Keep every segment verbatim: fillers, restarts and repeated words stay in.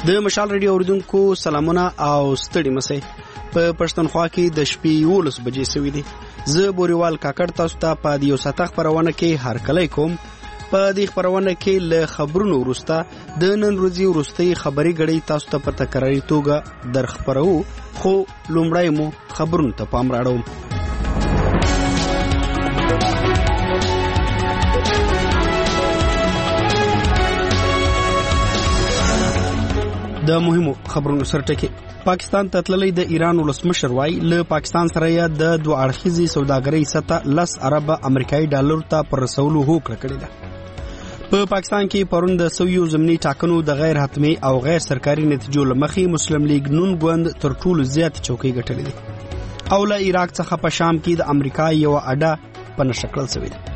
د مشال ریډیو اوریدونکو سلامونه او ستړي مسئ. په پښتونخوا کې د شپې یولس بجې سوي دي. زه بوريوال کاکړ تاسو ته په دیو ساته خبرونه کې هرکلی کوم. په دې خبرونه کې له خبرونو وروسته د نن ورځې وروستۍ خبري غړي تاسو ته په تکراري توګه در خبرو، خو لومړی مو خبرونو ته پام راړوم. د مهمو خبرونو سرټکی. پاکستان ته تللی د ایران ولسمشر وای له پاکستان سره یې د دوه اړخیزې سوداګرۍ سطح لس ارب امریکایي ډالر ته پر رسولو هوکړه کړې ده. په پاکستان کې پرون د سویو ضمني ټاکنو د غیر حتمي او غیر سرکاري نتیجو لمخې مسلم لیگ نون ګوند تر ټولو زیات چوکۍ ګټلې دي او له عراق څخه په شام کې د امریکا یو اډه په نشه کړل شوې ده.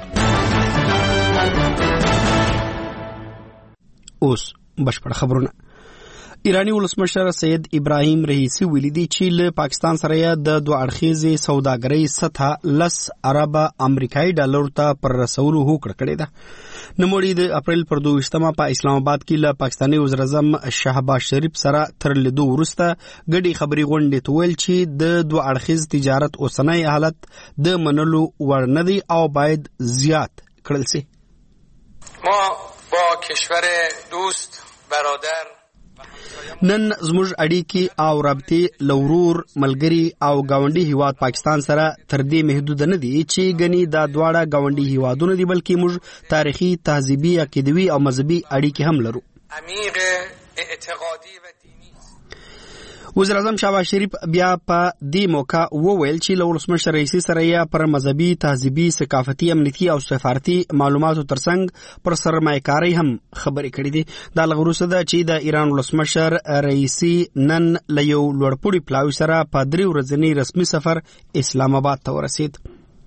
اوس بشپړ خبرونه. ایرانی ولسمشر سید ابراهیم رئیسی ویلي دي چې له پاکستان سره د دوه اړخیزې سوداګرۍ سطح لس ارب امریکایي ډالر ته پر رسولو هوکړه کړې ده. نوموړي د اپریل پر دویشتمه په اسلام آباد کې له پاکستاني وزیر اعظم شهباز شریف سره تر لیدو وروسته ګډې خبرې غونډې ته ویل چې د دوه اړخیز تجارت اوسنی حالت د منلو وړ نه دی او باید زیات کړل شي. ما با کشور دوست برادر نن زموږ اړیکې او رابطې لورور ملګری او گاونډي هیواد پاکستان سره تر دې محدود نه دي چې ګني دا دواړه گاونډي هیوادونه دي، بلکې موږ تاریخي، تهذیبي، عقیدوي او مذهبي اړیکې هم لرو. عمیق اعتقادي و دینی. وزیر اعظم شهباز شریف بیا په دې موقع وویل چې له ولسمشر رئیسي سره یې پر مذهبي، تهذیبي، ثقافتي، امنیتي او سفارتي معلوماتو ترڅنګ پر سرمایه‌کارۍ هم خبرې کړې دي. دا له وروسته ده چې د ایران ولسمشر رئیسي نن له یو لوړپوړي پلاوي سره په درې ورځني رسمي سفر اسلام آباد ته ورسېد.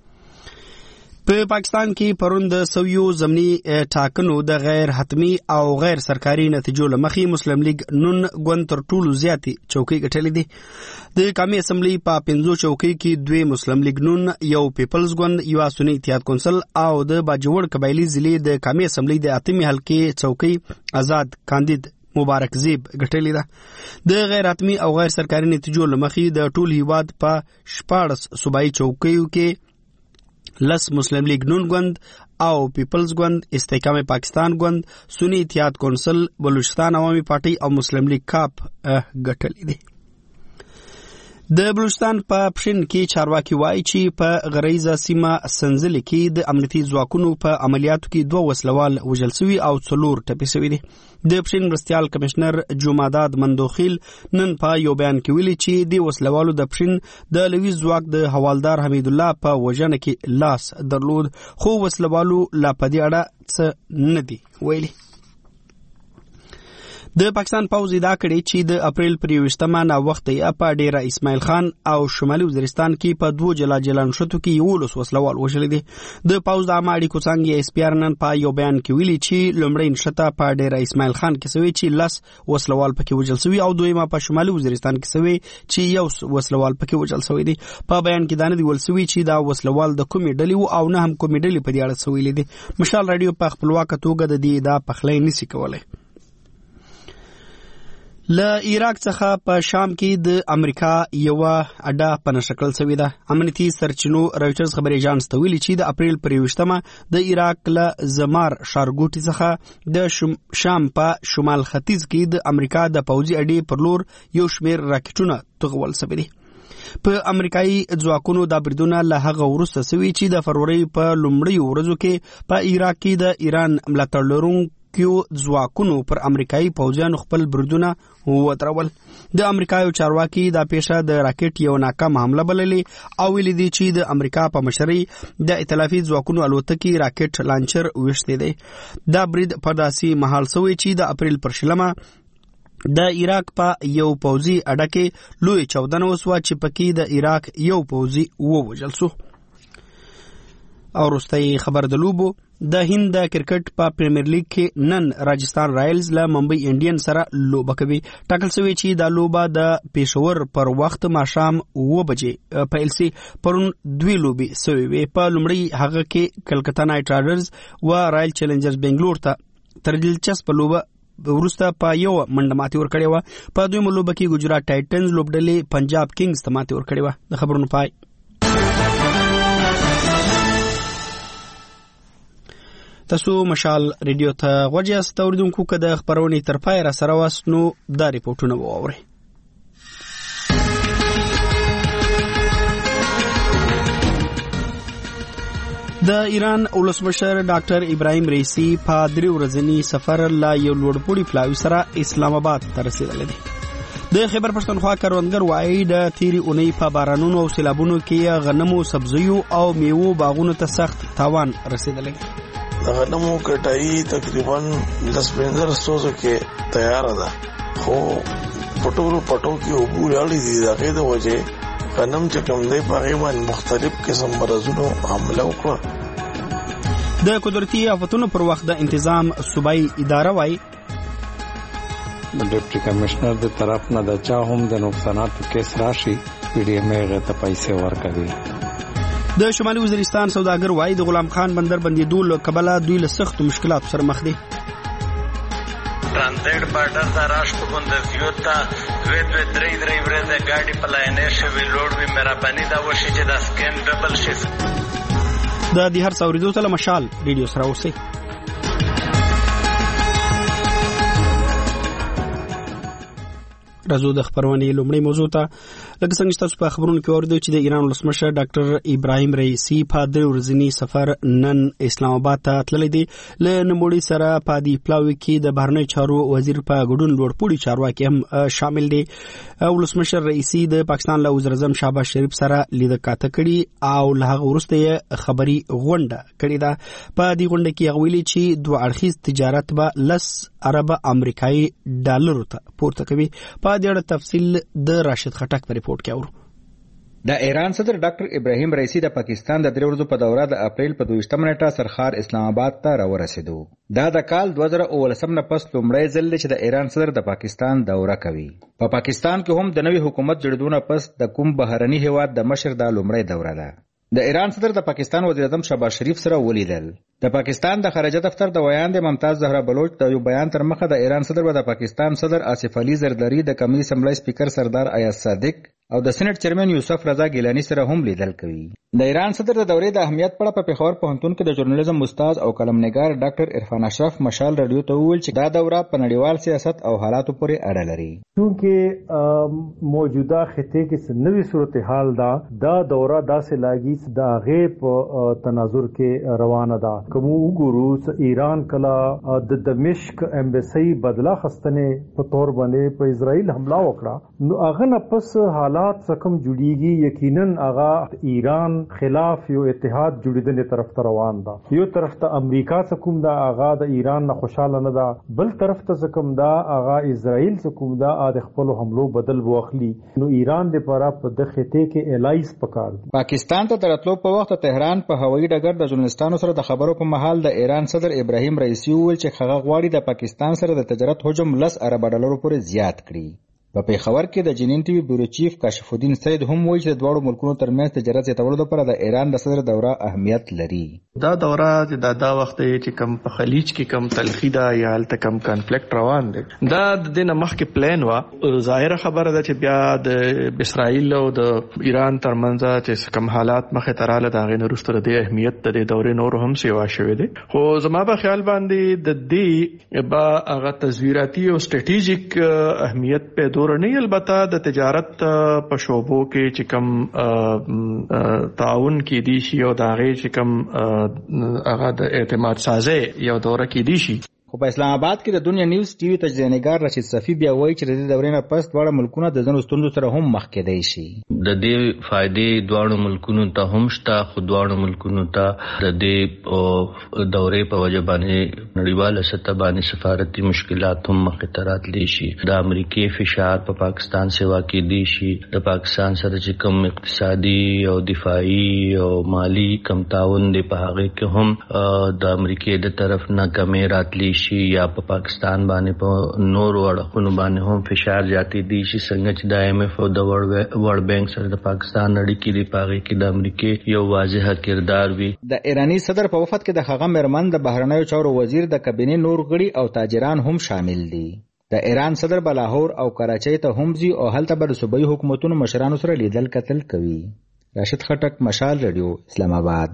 په پاکستان کې پرون د سویو ضمني ټاکنو د غیر حتمي او غیر سرکاري نتیجو لمخې مسلم لیگ نون ګوند تر ټولو زیاتې چوکۍ ګټلې دي. د قومي اسمبلی په پنځو چوکۍ کې دوی مسلم لیگ نون، یو پیپلز ګوند، یو سنی اتحاد کونسل او د باجوړ قبایلی ضلع د قومي اسمبلی د اتمې حلقې چوکۍ آزاد کاندید مبارک زیب ګټلې ده. د غیر حتمي او غیر سرکاري نتیجو لمخې د ټول هیواد په شپاړس صوبایي چوکیو کې لس مسلم لیگ نون ګوند او پیپلز ګوند، استحکام پاکستان ګوند، سنی اتحاد کونسل، بلوچستان عوامي پارټي او مسلم لیگ کاپ ګټلې دي. د بلوچستان په پښین کې چارواکي وایي چې په غریزه سیمه سنځلې کې د امنیتي ځواکونو په عملیاتو کې دوه وسلوال وژل شوي او څلور ټپي شوي دي. د پښین مرستیال کمشنر جمعداد مندوخیل نن په یو بیان کې ویلي چې د وسلوالو د پښین د لویز ځواک د حوالدار حمید الله په وژنه کې لاس درلود، خو وسلوالو لا په دې اړه څه نه دي ویلي. د پاکستان پوځ ادعا کړې چې د اپریل پر یوویشتمه ناوخته یې په ډیره اسماعیل خان او شمالي وزیرستان کې په دوه جلا جلا نښتو کې یولس وسلوال وژلي دي. د پوځ د عامه اړیکو څانګې اس پی ار نن په یو بیان کې ویلي چې لومړۍ نښته په ډیره اسماعیل خان کې سوي چې لس وسلوال پکې وژل سوي او دویمه په شمالي وزیرستان کې سوي چې یو وسلوال پکې وژل سوي دي. په بیان کې دا نه دی ویل سوي چې دا وسلوال د کومې ډلې او نه هم کومې ډلې په دې اړه سوي دي. مشال رادیو په خپلواکه توګه د دې ادعا پخلی نشي کولای. له عراق څخه په شام کې د امریکا یو اډه په نشه کړل شوې ده. امنیتي سرچینو رویټرز خبري اژانس ته ویلي چې د اپریل پر یوویشتمه د عراق له زمار ښارګوټي څخه د شام په شمال ختیځ کې د امریکا د پوځي اډې پر لور یو شمېر راکټونه توغول شوي دي. په امریکایي ځواکونو دا بریدونه له هغه وروسته شوي چې د فروری په لومړیو ورځو کې په عراق کې د ایران ملاتړ لرونکو کیو ځواکونو پر امریکایي پوځیانو خپل بریدونه وترول. د امریکا یو چارواکي دا پیښه د راکټ یو ناکام حمله بللې او ویلي دي چې د امریکا په مشرۍ د ائتلافي ځواکونو الوتکې راکټ لانچر ویشتې دی. دا برید په داسې مهال شوی چې د اپریل پر شلمه د عراق په یو پوځي اډه کې لوی چاودنه وسوه چې پکې د عراق یو پوځي ووژل شو. او وروستی خبر د لوبو. د هند د کرکټ په پریمیر لیګ کې نن راجستان رایلز له ممبئی انډین سره لوبه کوي. ټاکل شوی چې دا لوبه د پېښور پر وخت ماښام اوه بجې پیل شي. پرون دوی لوبې شوې وې. په لومړۍ هغه کې کلکتا نایټ رایډرز و رایل چیلنجرز بنگلور ته تر دلچسپه لوبه وروسته په یو منډه ماتې ورکړې وه. په دویمه لوبه کې ګجرات ټایټنز لوبډلې پنجاب کینګز ته ماتې ورکړې وه. د خبرونو پای. تاسو مشال ریډیو ته غوږ یاست اوریدونکو. که د خبرونې تر پای را سره واست نو دا ریپورټونه واورئ. د ایران ولسمشر ډاکټر ابراهیم رئیسی په درې ورځني سفر لا یو لوړپوړي پلاوي سره اسلام آباد ته رسیدلی دی. د خیبر پښتونخوا کروندګر وایي د تیرې اونۍ په بارانونو او سیلابونو کې غنمو، سبزیو او میوو باغونو ته سخت تاوان رسیدلی دی. د غنمو کټائی تقریبا دس پنځه سوزو کې تیار ده، خو پټولو پټو کې اوبو لاړې دي. د هغې د وجې غنم چې کوم دی په هغې باندې مختلف قسم مرضونو حمله وکړه. د قدرتي آفتونو پر وخت د انتظام صوبایي اداره وایي د ډیپټي کمشنر د طرف نه د چا هم د نقصاناتو کیس راشي پی ډي ایم هغه ته پیسې ورکوي. د شمالي وزیرستان سوداګر وایي د غلام خان بندر بندیدو له کبله دوی له سختو مشکلاتو سره مخ دي. ترانزیت بارډر ته راشتو ګوندزیو ته دوی دوی درې درې ورځې ګاډي په لاینې شوي لوړ وي، مهرباني دا وشي چې دا سکین ډبل شي. د دې هر څه اورېدو ته له مشال ریډیو سره اوسئ. راځو د خبرونې لومړی موضوع ته. لکه څنګه چې تاسو په خبرونو کې اوریدئ چې د ایران ولسمشر ډاکټر ابراهیم رئیسی په درې ورځني سفر نن اسلام آباد ته تللی دی. له نوموړي سره په دې پلاوي کې د بهرنیو چارو وزیر په ګډون لوړپوړي چارواکي هم شامل دي. ولسمشر رئیسی د پاکستان له وزیر اعظم شهباز شریف سره لیده کاته کړي او له هغه وروسته یې خبري غونډه کړې ده. په دې غونډه کې هغه ویلي چې دوه اړخیز تجارت به لس ارب امریکایي ډالرو ته پورته کوي. په دې اړه تفصیل د راشد خټک په ریپورت کې اورو. د ایران صدر ډاکټر ابراهیم رئیسی د پاکستان د درې ورځو په دوره د اپریل په دویشتمه نیټه سرخار اسلام آباد ته راورسېدو. دا د کال دوه زره اوولسم نه پس لومړی ځل دی چې د ایران صدر د پاکستان دوره کوي. په پاکستان کې هم د نوي حکومت جوړېدو نه پس د کوم بهرني هیواد د مشر دا لومړی دوره ده. د ایران صدر د پاکستان وزیر اعظم شهباز شریف سره ولیدل. د پاکستان د خارجه دفتر د ویاند ممتاز زهرا بلوچ د یو بیان تر مخه د ایران صدر و د پاکستان صدر آصف علي زرداری، د قومي اسمبلی سپیکر سردار ایاز صادق او د سېنات چیرمن یوسف رضا ګیلانی سره هم لیدل کوي. د ایران صدر د دورې د اهمیت په اړه په پېښور پوهنتون کې د ژورنالیزم استاد او قلمنګار ډاکټر عرفان اشرف مشال رادیو ته وویل چې دا دوره په نړیوال سیاست او حالاتو پورې اړه لري. چونکه موجوده خطے کې نوې صورتحال دا دا دوره داسې لاګي د هغې په تناظر کې روانه ده. کوم وګورو ایران کله د دمشق امبسی بدلا خستنې په تور باندې په اسرائیل حمله وکړه، نو هغه نه پس حالات څخه جوړیږي. یقینا هغه ایران خلاف یو اتحاد جوړیدنې طرف ته روان ده. یو طرف ته امریکا څخه کوم دا هغه د ایران نه خوشاله نه ده، بل طرف ته کوم دا هغه اسرائیل څخه کوم دا د خپل حملو بدل واخلي. نو ایران د پاره په د خطې کې الایس پکار دي. پاکستان ته درتلو په وخت تهران په هوایي ډګر د ژورنالستانو سره د خبرو په مهال د ایران صدر ابراهیم رئیسی وویل چې هغه غواړي د پاکستان سره د تجارت حجم لس ارب ډالرو پورې زیات کړي. په پیښور کې د جنین ټي وي بیورو چیف کاشف الدین سید هم وایي چې د دواړو ملکونو ترمنځ تجارت زیاتولو لپاره د ایران د صدر دوره اهمیت لري. دا دوره چې دا دا وخت چې کم په خلیج کې کم تلخی دا یا هلته کم کانفلیکټ روان دی، دا د دې نه مخکې پلان و. ظاهره خبره ده چې بیا د اسرائیل او د ایران ترمنځ چې کم حالات مخې ته راغله، د هغې نه وروسته د دې اهمیت د دې دورې نور هم سیوا شوی دی. خو زما په خیال باندې د دې به هغه تصویراتي او سټریټیژیک اهمیت پیدا نه، البته د تجارت په شعبو کې چې کم تعاون کې دي شي او د هغې چې کم هغه د اعتماد سازۍ یو دوره کې دي شي. خو په اسلام آباد کې د دنیا نیوز ټي وي تجزیه‌نګار رشید صفی بیا وایي چې د دې دورې نه پس دواړه ملکونه د ځینو ستونزو سره هم مخ کېدای شي. د دې فائدې دواړو ملکونو ته هم شته، خو دواړو ملکونو ته د دې دورې په وجه باندې نړیواله سطح باندې سفارتي مشکلات هم مخې ته راتلی شي. د امریکې فشار په پاکستان سیوا کېدی شي. د پاکستان سره چې کوم اقتصادي او دفاعي او مالی کم تعاون دی په هغې کې هم د امریکې د طرف نه کمې راتلی شي یا په پا پاکستان باندې په نورو اړخونو باندې هم فشار زیاتې دي چې څنګه چې د آی ایم ایف او د ورلد بانک سره د پاکستان اړیکې دي په هغې کې د امریکې یو واضح کردار وي. د ایرانی صدر په وفد کې د هغه مېرمن د بهرنیو چارو وزیر د کابینې نور غړي او تاجران هم شامل دي. د ایران صدر به لاهور او کراچۍ ته هم ځي او هلته به د صوبایي حکومتونو مشرانو سره لیدل کتل کوي. راشد خټک، مشال رادیو، اسلام آباد.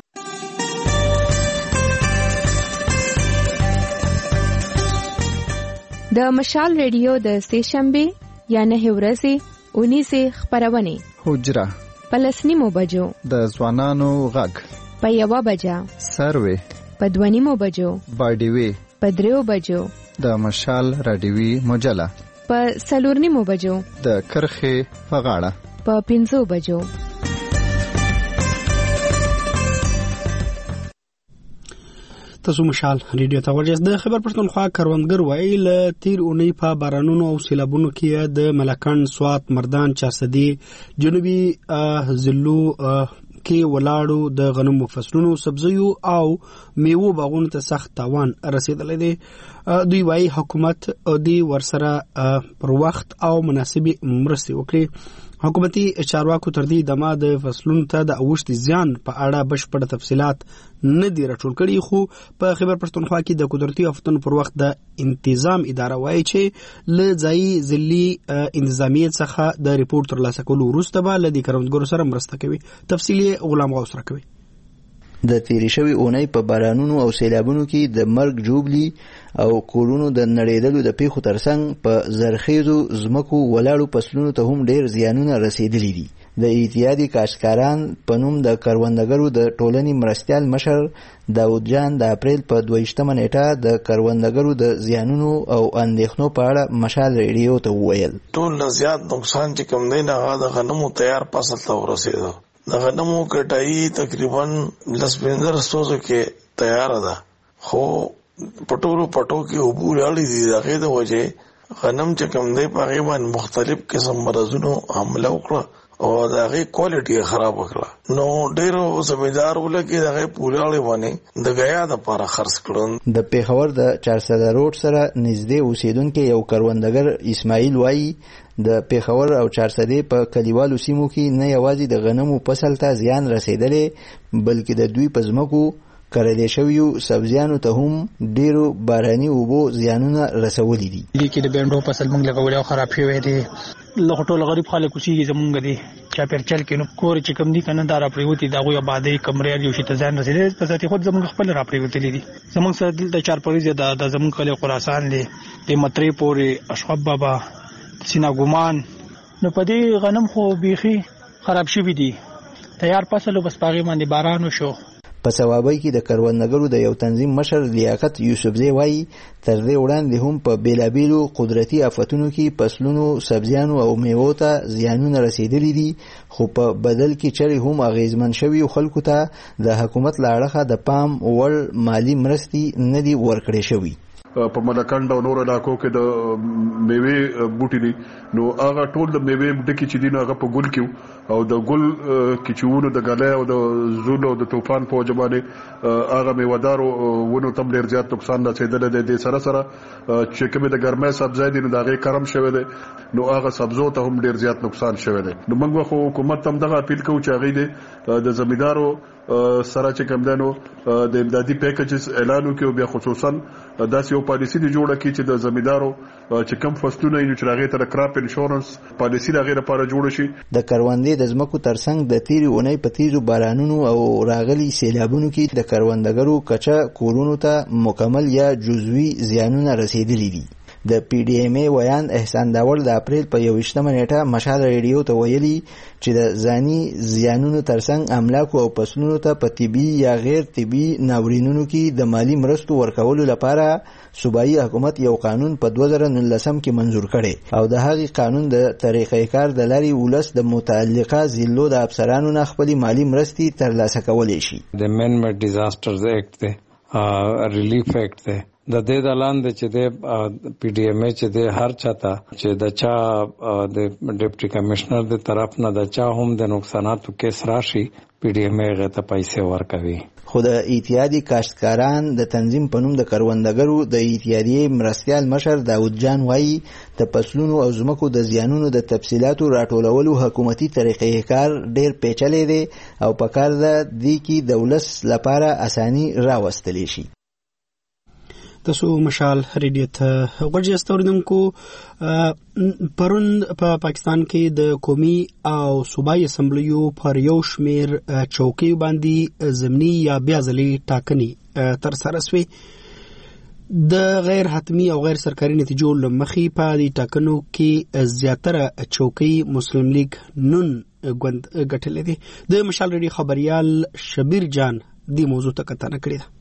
د مشال رادیو د سه‌شنبه یا نه ورځې اونیسه خبرونه حجره پلسنیمو بجو د ځوانانو غږ په یوه بجه سروي په دوانیمو بجو باډیوي په دریو بجو د مشال رادیوي مجله په سلورنیمو بجو د کرخې په غاړه په پنځو بجو. تاسو مشال ریډیو ته ورجاست. د خبر پښتونخوا کروندګر وایي له تیر اونۍ په بارانونو او سیلابونو کې د ملکن، سوات، مردان، چارسدي، جنوبي ضلعو کې ولاړو د غنمو فصلونو، سبزیو او میوو باغونو ته سخت تاوان رسیدلی دی. دوی وایي حکومت دوی ورسره پر وخت او مناسبې مرستې وکړي. حکومتي چارواکو تر دې دمه د فصلونو ته د اوښتې زیان په اړه بشپړ تفصیلات نه دي راټول کړي، خو په خیبر پښتونخوا کې د قدرتي آفتونو پر وخت د انتظام اداره وایي چې له ځایي ضلعي انتظامیې څخه د ریپورټ ترلاسه کولو وروسته به له دې کروندګرو سره مرسته کوي. تفصیل یې غلام غوث راکوي. د تیرې شوې اونۍ په بارانونو او سیلابونو کې د مرګ جوبلي او کورونو د نړېدلو د پیښو ترڅنګ په زرخیزو ځمکو ولاړو فصلونو ته هم ډېر زیانونه رسېدلي دي. د اتحادیې کاشتکاران په نوم د کروندګرو د ټولنې مرستیال مشر داود جان د اپریل په دویشتمه نیټه د کروندګرو د زیانونو او اندېښنو په اړه مشال ریډیو ته وویل. ټول نه زیات نقصان چې کوم دی نه هغه د غنمو تیار فصل ته ورسېده. د غنمو کټایي تقریبا لس پنځه سوزو کې تیار ده، خو پټولو پټو کې اوبو راړي دي. د هغې د وجې غنم چې کوم دی په هغې باندې مختلف قسم مرضونو حمله وکړه او د هغې کوالټي خراب وکړه. نو ډېرو زمیندار ولکې د هغې پولاړې باندې د غیا دپاره خرڅ کړل. د پېښور د چارسده روډ سره نږدې اوسېدونکی یو کروندګر اسماعیل وایي د پېښور او چارسدې په کلیوالو سیمو کې نه یوازې د غنمو فصل ته زیان رسېدلی بلکې د دوی په ځمکو کرلې شویو سبزیانو ته هم ډېرو باراني اوبو زیانونه رسولي دي. دې کې د بینډو فصل موږ لګولی او خراب شوی دی. لکه ټول غریب خلک اوسېږي زمونږ دی چاپېرچل کې، نو کور چې کوم دي که نه دا راپرېوتي د هغوی آبادۍ کمرې یو شي ته زیان رسېدلی په ذاتي خود زمونږ خپل راپرېوتلي دي. زمونږ سره دلته چار پریزې ده، د زمونږ کلی خراسان دی، د مطرې پورې اشرف بابا سینا ګمان. نو په دې غنم خو بیخي خراب شوي دي. تیار فصل بس په هغې باندې باران وشو. په ثوابۍ کې د کروندګرو د یو تنظیم مشر لیاقت یوسفزی وایي تر دې وړاندې هم په بیلابیلو قدرتي آفتونو کې فصلونو، سبزیانو او میوو ته زیانونه رسېدلي دي، خو په بدل کې چرې هم اغېزمن شویو خلکو ته د حکومت له اړخه د پام وړ مالي مرستې نه دي ورکړې شوي. په ملکند او نور علاقو کې د میوې بوټي دي، نو هغه ټول د میوې ډکې چې دي نو هغه په ګل کې او د ګل کیچوونو د ګلۍ او د زول او د طوفان په وجه باندې هغه میوهدارو ونو ته ډېر زیات نقصان رسېدلی دی. د سره سره چې کومې د ګرمۍ سبزی دي نو د هغې کرم شوی دی، نو هغه سبزو ته هم ډېر زیات نقصان شوی دی. نو موږ خو حکومت ته هم دغه اپیل کوو چې هغوی دی د زمیندارو سره چې کوم دی نو د امدادي پیکیجز اعلان وکړي او بیا خصوصا داسې یو پالیسي دې جوړه کړي چې د زمیندارو چې کوم فصلونه یې نو چې هغې ته د کراپ انشورنس پالیسي د هغې لپاره جوړه شي. د کروندې د ځمکو ترڅنګ د تیرې اونۍ په تیزو بارانونو او راغلي سیلابونو کې د کروندګرو کچه کورونو ته مکمل یا جزوي زیانونه رسېدلي دي. د پی ډی ایم ای ویان احسان داول د اپریل په یوویشتمه نیټه مشال ریډیو ته ویلي چې د ځاني زیانونو ترڅنګ املاکو او فصلونو ته په طبي یا غیر طبي ناورینونو کې د مالی مرستو ورکولو لپاره صوبایي حکومت یو قانون په دوه زره نولسم کې منظور کړی او د هغې قانون د طریقې کار د لارې ولس د متعلقه ضلعو د افسرانو نه خپلې مالي مرستې ترلاسه کولی شي. د مین میډ ډیزاسټرز ایکټ دی، ریلیف ایکټ دی، د دې د لاندې چې د پی ډی ایم ای چې د هر چاته چې د چا د ډیپټي کمشنر د طرف نه د چا هم د نقصاناتو کیس راشي پی ډی ایم ای غته پیسې ورکوي. خو د اتحادیې کاشتکاران د تنظیم په نوم د کروندګرو د اتحادیې مرستیال مشر داود جان وایي د فصلونو او ځمکو د زیانونو د تفصیلاتو راټولولو حکومتي طریقې کار ډېر پیچلی دی او په کار ده دې کې د ولس لپاره اساني راوستلی شي. تاسو مشال ریډیو ته غوږ یاست اوریدونکو. پرون په پاکستان کې د قومي او صوبایي اسمبلیو پر یو شمیر چوکیو باندې ضمني یا بیا ځلي ټاکنې ترسره شوې. د غیر حتمی او غیر سرکاري نتیجو لمخې په دې ټاکنو کې زیاتره چوکۍ مسلم لیگ نون ګوند ګټلې دي. د مشال ریډیو خبريال شبیر جان دې موضوع ته کتنه کړې ده.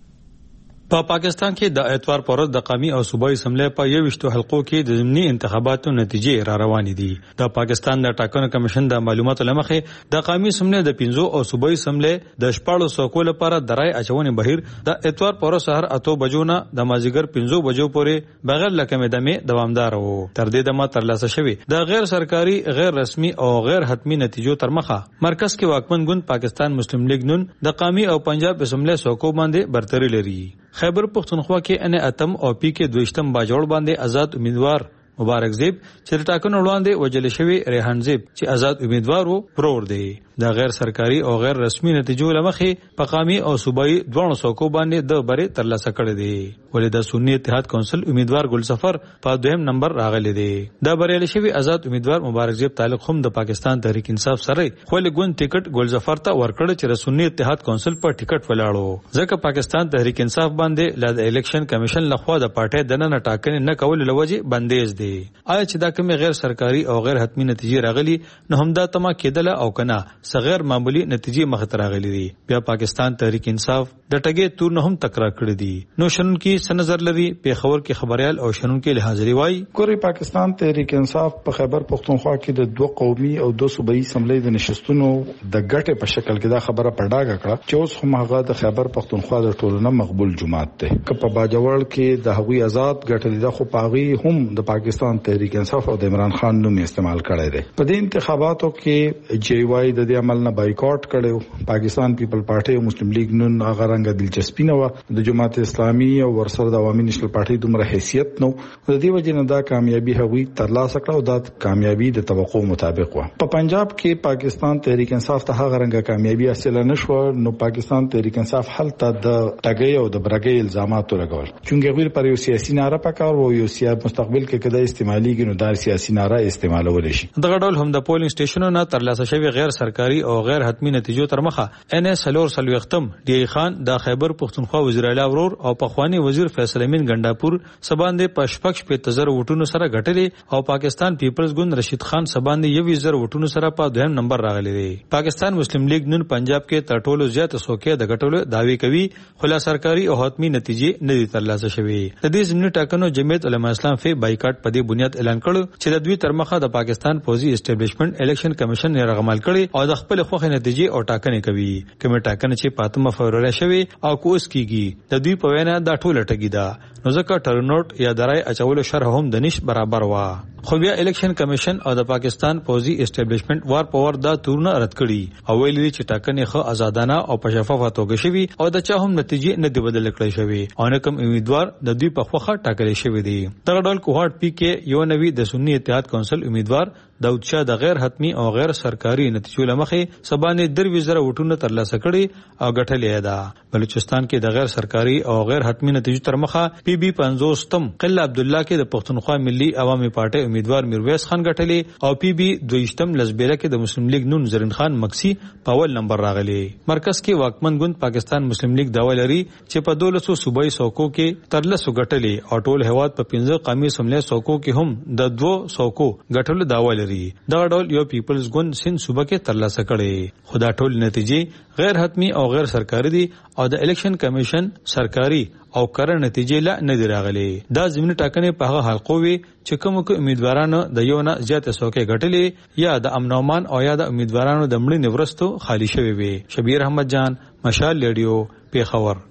په پا پاکستان کې د اتوار پر ورځ د قومي او صوبایي اسمبلی په یوویشتو حلقو کې د ضمني انتخاباتو نتیجې را روانې دي. د پاکستان د ټاکنو کمیشن د معلوماتو لمخې د قومي اسمبلی د پنځو او صوبایي اسمبلی د شپږو سوکو لپاره د رای اچونې بهیر د اتوار پر ورځ سحر اته بجو نه د مازیګر پنځو بجو پورې بغیر له کمې دمې دوامدار وو. تر دې دمه ترلاسه شوی د غیر سرکاري غیر رسمي او غیر حتمی نتیجو تر مخه مرکز کې واکمن ګوند پاکستان مسلم لیگ نون د قومي او پنجاب اسمبلی سوکو باندې برتری لري. خیبر پختونخوا کې ان اتم او پی کې دویشتم باجوړ باندې آزاد امیدوار مبارک زیب چې ټاکنو وړاندې وجل شوی ریحان زیب چې آزاد امیدوار وو پرور دی. د غیر سرکاري او غیر رسمي نتیجو لمخې په قومي او صوبایي دوه سوکو باندې د بری ترلاسه کړی دی. ولې د سنی اتحاد کونسل امیدوار ګل سفر په دویم نمبر راغلی دی. د بریالي شوی آزاد امیدوار مبارک زیب تعلق هم د پاکستان تحریک انصاف سره خو له ګوند ټیکټ ګل سفر ته ورکړ چې سنی اتحاد کونسل په ټیکټ ولاړو. ځکه پاکستان تحریک انصاف باندې د الیکشن کمیشن لخوا د پارټي دننه ټاکنې نه کول لوجه بندیز دی. آیا چې دا کوم غیر سرکاري او غیر حتمی نتیجې راغلي نو هم دا تما کېدله او کنه صغیر معمولی نتیجې مخ ته راغلي دي. بیا پاکستان تحریک انصاف د ټګې تور نه هم تکرار کړی دي. نو شنن کې سنظر لري پیښور کې خبريال او شنن کې حاضری وای ګوري پاکستان تحریک انصاف په خیبر پختونخوا کې د دوه قومي او دوه صوبایي اسمبلی د نشستونو د ګټه په شکل کې دا خبره پړډاګه کړه چې اوس هم هغه د خیبر پختونخوا د ټولنه مقبول جماعت ده. که په باجوړ کې د هغوی آزاد ګټل د خو پاغي هم د پاکستان تحریک انصاف او د عمران خان نوم استعمال کړی دی. په دې انتخاباتو کې جی وای د دې عمل نه بایکاټ کړو. پاکستان پیپل پارټي او مسلم لیگ نن هغه رنګ دلچسپي نه و. د جماعت اسلامي او ورسره د عوامي نېشنل پارټي دومره حیثیت نو د دې وجې نه دا کامیابی هغوی ترلاسه کړه او دا کامیابی د توقع مطابق و. په پنجاب کې پاکستان تحریک انصاف ته هغه رنګ کامیابی حاصل نه شو. نو پاکستان تحریک انصاف حالت د ټګي او د برګي الزامات لګول چې غیر پر یو سیاسي ناره پکار وو یو سیاسي مستقبل کې کدا استعمالي ګنو دار سیاسي ناره استعمالول شي. دغه ډول هم د پولینګ سټیشنونو نه ترلاسه شوی غیر سرکاري او غیر حتمی نتیجو تر مخه ان اس سلور سلوختم ډی خان د خیبر پختونخوا وزیر اعلی ورور او پخوانی وزیر فیصل امین ګنداپور سباندې پشپکش په تزر وټونو سره غټلې او پاکستان پیپلز ګوند رشید خان سباندې یو وزیر وټونو سره په دویم نمبر راغلي دي. پاکستان مسلم لیگ نن پنجاب کې تر ټولو زیات سوکې د غټلو داوی کوي خلا سرکاري او حتمی نتیجې نه دي ترلاسه شوی. د دې ضمن ټاکنو جمعیت علماء اسلام فی بایکاټ په دې بنیاد اعلان کړ چې د دوی تر مخه د پاکستان پوزي اسټابلیشمنت الیکشن کمیشن نه رغمال کړي او د خپل خوخه نتیجې او ټاکنې کوي. کومه ټاکنه چې پاتمه فبرवरी شوی او کوس کیږي د دوی په وینا دا ټوله ټګی ده. نو ځکه ټرنوټ یا درای اچولو شرح هم د نش برابر وا. خو بیا الیکشن کمیشن او د پاکستان پوزي اسټابلیشمنت وار په ور دا تورونه رد کړي او ویلي چې ټاکنې خو آزادانه او په شفافه توګه شوی او د چا هم نتیجې نه دی بدل کړی شوی او نه کوم امیدوار د دوی په خوخه ټاکل شوی دی. دغه ډول کوهاټ پی کې یو نوی د سنی اتحاد کونسل امیدوار داود شاه د غیر حتمی او غیر سرکاري نتیجو لمخې سبانې در وزره وټونه ترلاسه کړي او غټلې ده. بلوچستان کې د غیر سرکاري او غیر حتمی نتیجو تر مخه پی بی پنځوستم قله عبد الله کې د پښتونخوا ملي عوامي پارټي امیدوار میرویس خان غټلې او پی بی دویشتم لزبیره کې د مسلم لیگ نون زرین خان مکسی په اول نمبر راغلي. مرکز کې واکمن ګوند پاکستان مسلم لیگ داوا لري چې په دولسو صوبایي سوکو کې ترلاسه غټلې او ټول هواد په پنځه قومي سملې سوکو کې هم د دوه سوکو غټلو داوا لري. دا ډول یو پیپلز ګوند سند صوبه کې ترلاسه کړي. خدا ټول نتیجې غیر حتمی او غیر سرکاري دي او د الیکشن کمیشن سرکاري او کار نتیجې لا نه دی راغلي. دا ضمن ټاکنې په هغه حلقو وي چې کوم کو امیدوارانو د یو نه زیات سوکې غټلې یا د امنومان او یا د امیدوارانو د مړي نورستو خالی شوی وي. شبیر احمد جان مشال ریډیو پیښور.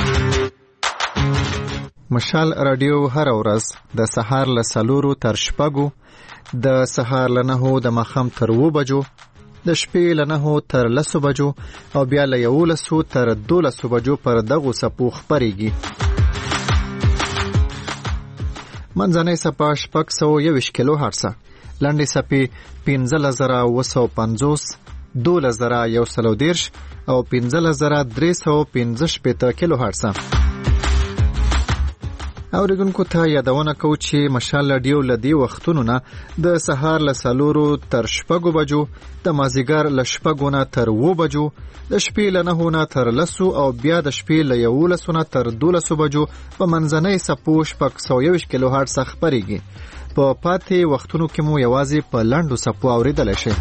مشال رادیو هر ورځ د سهار له سلورو تر شپږو، د سهار له نهو د ماښام تر اوو بجو د شپې له نهو تر لسو بجو او بیا له یولسو تر دولسو بجو پر دغو څپو خپرېږي. منځنۍ څپه شپږ سوه یوویشت کیلو هرڅه، لنډې څپې پنځلس زره اوه سوه پنځوس، دولس زره یو سل او دېرش او پنځلس زره درې سوه پنځه شپېته کیلو هرڅه. اورېدونکو ته یادونه کوو چې مشال راډیو له دې وختونو نه د سهار له څلورو تر شپږو بجو، د مازدیګر له شپږو نه تر اوو بجو، د شپې له نهو نه تر لسو او بیا د شپې له یولسو نه تر دولسو بجو په منځنۍ څپو شپږ سوه یوویشت کیلو هرڅه خپرېږي. په پاتې وختونو کې مو یوازې په لنډو څپو اورېدلی شئ.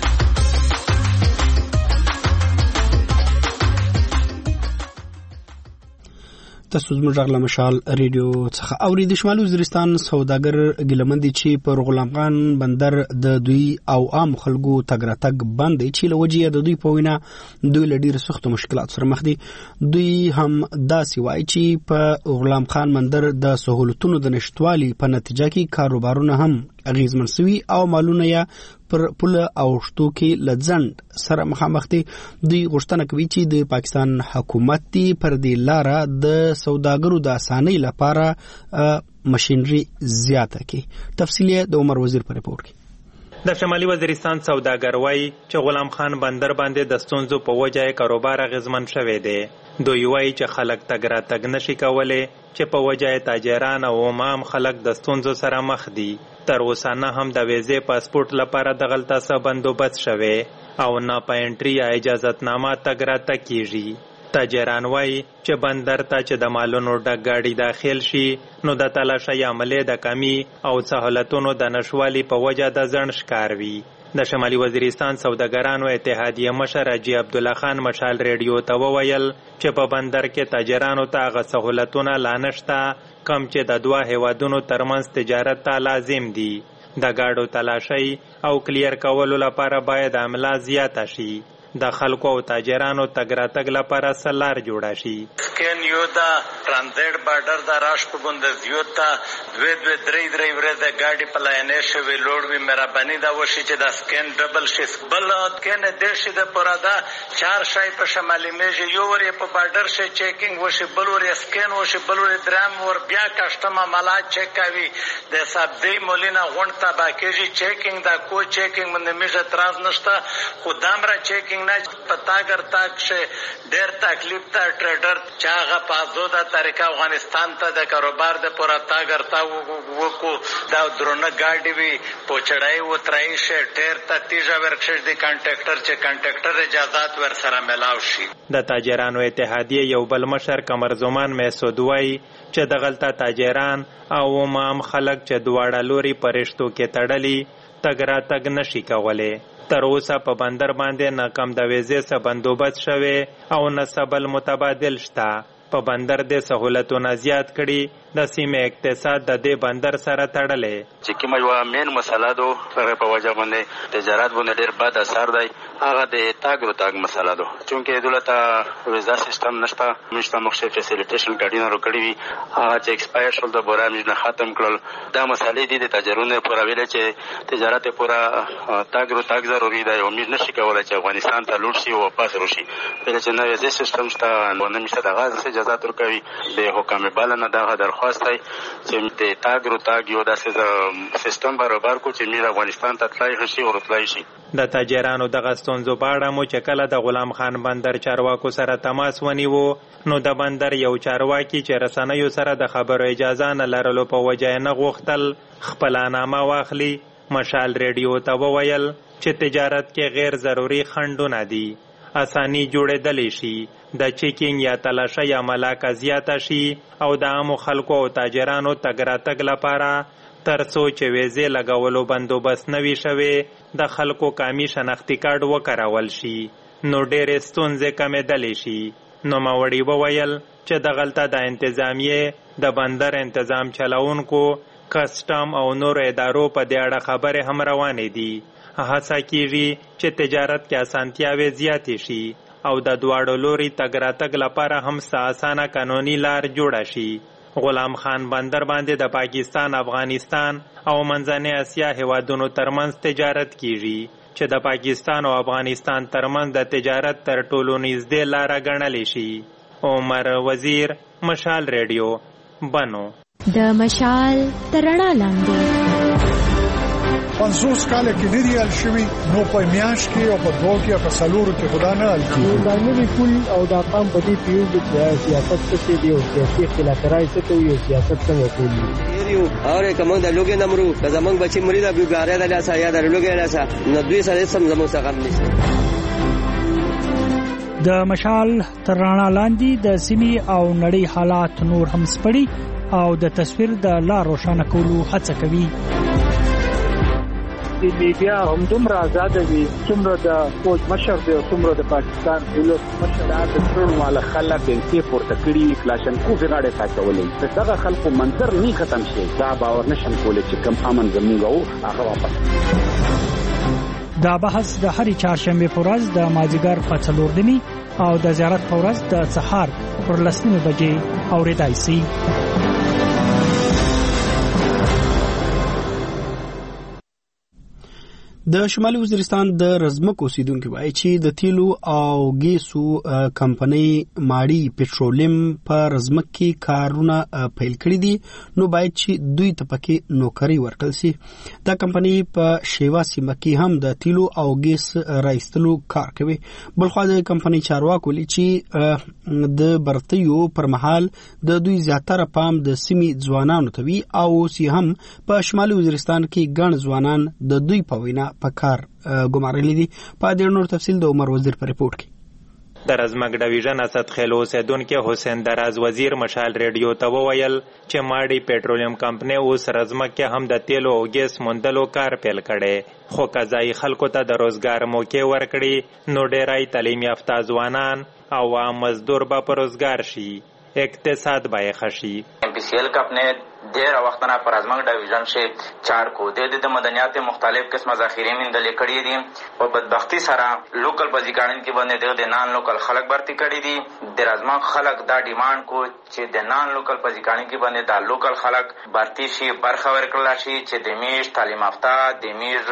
تاسو زموږ غږ له مشال ریډیو څخه اوري. د شمالي وزیرستان سوداګر ګیلمن دي چې په غلام خان بندر د دوی او عام خلکو تګ راتګ بند دی چې له وجې د دوی په وینا دوی له ډېرو سختو مشکلاتو سره مخ دي. دوی هم داسې وایي چې په غلام خان بندر د سهولتونو د نشتوالي په نتیجه کې کاروبارونه هم اغیزمن سوي او مالونه یا پر پوله او شتو کې لځند سره مخامخ دي. دوی غوښتنه کوي چې د پاکستان حکومت دی پر دې لاره د سوداګرو د اسانۍ لپاره ماشینري زیاته کړي. تفصیل د عمر وزیر په ریپورت کې. د شمالي وزیرستان سوداګر وایي چې غلام خان بندر باندې د ستونزو په وجه کاروبار اغیزمن شوی دی. دوی وایي چې خلک تګ راتګ نشي کولی چې په وجه تاجران او عام خلک د ستونزو سره مخ دي. تر اوسه نه هم د ویزې پاسپورت لپاره دغلته څه بندوبست شوی او نه په انټري یا اجازتنامه تګ راتګ کیږي. تاجران وایي چې بندر ته چې د مالونو ډک ګاډي داخل شي نو د تلاشۍ عملې د کمی او سهولتونو د نشوالي په وجه د ځنډ ښکار وي. د شمالي وزیرستان سوداګرانو اتحادیه مشر حاجي عبدالله خان مشال ریډیو ته وویل چې په بندر کې تاجرانو ته هغه سهولتونه لا نشته کم چې د دوه هیوادونو ترمنځ تجارت ته لازم دي. د گاډو تلاشۍ او کلیر کولو لپاره باید عمله زیاته شي. د خلکو او تاجرانو تګ راتګ لپاره سلار جوړه شي. سکین یو دا ترانزیت بارډر دا راش په ګوند زیوتا دوی دوی درې درې ورځې ګاډي په لاینې شوی لوړ وی مهرباني دا وشي چې دا سکین ډبل شي. بل سکین د شي د پرادا چار شای په شمالي میږي یو ور په بارډر شي چیکینګ وشي، بل ور سکین وشي، بل ور درام ور بیا کسٹم عملات چیک کوي. د حساب دی مولینا غونډ ته باکېږي چیکینګ دا کو چیکینګ باندې میږي تراز نشته خو دامره چیکینګ پتا کرتا چې ډېر تکلیف ته ټریډر چاغه پازو دا طریقه افغانستان ته د کاروبار د پورا تا کرتا وکو دا درونه گاډي وی پوچړای و ترای شه ډېر ته تیجا ورکشش دی کانټریکټر چې کانټریکټر اجازهات ور سره ملاو شي. د تاجرانو اتحادیه یو بل مشر قمر زمان محسود وای چې د غلطه تاجران او عام خلک چې دواړه لوري پرشتو کې تړلي تګ راتګ نشي کولی. تر اوسه په بندر باندې نه کم د ویزې څخه بندوبست شوی او نه څه بل متبادل شته. په بندر د سہولتونه زیات کړي. د سیمې اقتصاد د دې بندر سره تړلې چې کومه یو مین مسله ده هغه په وجه باندې تجارت باندې ډېر بد اثر دی. هغه د تاګ رو تاګ مسله ده چونکې دولت ویزا سیستم نشته نشته مخشه فیسیلیټیشن کارډینه رو کړی وي هغه چې ایکسپایر شول د بورا مجنه ختم کړل. دا مسلې دي د تاجرونو پورا ویل چې تجارت پورا تاګ رو تاګ ضروري دی او موږ نشي کولای چې افغانستان ته لوټ شي او واپس راشي. بل چې نو ویزا سیستم شته نو نشته دغه اجازه ورکوي. د حکومت بلنه دغه درخواست دی چې د تاګ رو تاګ یو داسې سیستم برابر کو چې موږ افغانستان ته تلای شي او راتلای شي. د تاجرانو دغه ستونزو په اړه مو چې کله د غلام خان بندر چارواکو سره تماس ونیو نو د بندر یو چارواکي چې رسنیو سره د خبرو اجازه نه لرلو په وجه نه غوښتل خپل نامه واخلي. مشال ریډیو ته وویل چې تجارت کې غیر ضروري خنډونه دي. اسانی جوړېدلی شي. د چیکینګ یا تلاشۍ عمله زیاته شي او د عامو خلکو او تاجرانو تګ راتګ لپاره تر څو چې ویزې لګولو بندوبست نه وي شوی د خلکو کامي شناختي کارت وکارول شي نو ډېرې ستونزې کمېدلی شي. نوموړي وویل چې دغلته د انتظامیې د بندر انتظام چلونکو کسټم او نور ادارو په دې اړه خبرې هم روانې دي. هڅه کیږي چې تجارت کې اسانتیاوې زیاتې شي او د دواړو لوري تګ راتګ لپاره هم څه اسانه قانوني لار جوړه شي. غلام خان بندر باندې د پاکستان، افغانستان او منځنۍ اسیا هیوادونو ترمنځ تجارت کیږي. چې د پاکستان او افغانستان ترمنځ د تجارت تر ټولو نږدې لاره ګڼلی شي. عمر وزیر، مشال ریډیو، بنو. د مشال تر رڼا لاندې پنځوس کاله کې لري ال شوی نو په میاش کې او په دوه کې په سلورو کې خدا نه ال کیږي. دا نوی پول او دا قام په دې پیو د سیاست څخه دی او سیاسي اختلافات څخه یو سیاست څنګه کوي یو اور کوم د لوګي نمرو د زمنګ بچی مریدا بیګاره د لاسه یا د لوګي لاسه نو دوی سره سم زمو څخه نشي. د مشال تر رڼا لاندې د سیمې او نړۍ حالات نور هم سپړي او د تصویر د لا روښانه کولو هڅه کوي. د میډیا هم دومره آزاد دي څومره د فوج مشر دی څومره د پاکستان دولت مشر د ټول مال خلک انتي پورته کړي کلاشن کو غاړه ساتولې دغه خلکو منظر نه ختم شي دا باور نشم کولای چې کم امن زموږ او هغه واپس. دا بحث د هرې چهارشنبه په ورځ د مازیګر په څلور نیمې او د زیارت په ورځ د سهار پر لس نیمې بجې اورېدای شي. د شمالي وزیرستان د رزمک اوسیدونکو وایي چې د تیلو او ګیسو کمپنۍ ماړی پټرولیم په رزمک کې کارونه پیل کړي دي نو باید چې دوی ته پکې نوکری ورکړل شي. دا کمپنۍ په شیوا سیمه کې هم د تیلو او ګیس راایستلو کار کوي. بلخو د کمپنۍ چارواکو ویلي چې د برتیو پر مهال د دوی زیاتره پام د سیمې ځوانانو ته وي او اوس هم په شمالي وزیرستان کې ګڼ ځوانان د دوی په وینا په کار ګمارلي دي. په دې نور تفصیل د عمر وزیر په ریپورت کې. د رزمک ډویژن اسد خیل اوسیدونکو حسین دراز وزیر مشال ریډیو ته وویل چې ماړی پټرولیم کمپنۍ اوس رزمک کې هم د تیلو او ګیس موندلو کار پیل کړي خو قضایي خلکو ته د روزګار موقع ورکړي نو ډیرای تعلیم یافته ځوانان او عام مزدور به په روزګار شي اقتصاد به یې ښه شي. پی سی ایل کا اپنے دیر وقتنا پر ازمک ڈویژن سے چار کو دے دے مدنیات مختلف قسم ذخیرے من دلے کڑی دی اور بدبختی سرا لوکل بزیکانن کی بنے دے دے نان لوکل خلق برتی کڑی دی دیر ازمک خلق دا ڈیمانڈ کو چھ دے نان لوکل بزیکانن کی بنے دا لوکل خلق برتی شی برخور کرلا شی چھ دیمیش تعلیم یافتہ دیمیش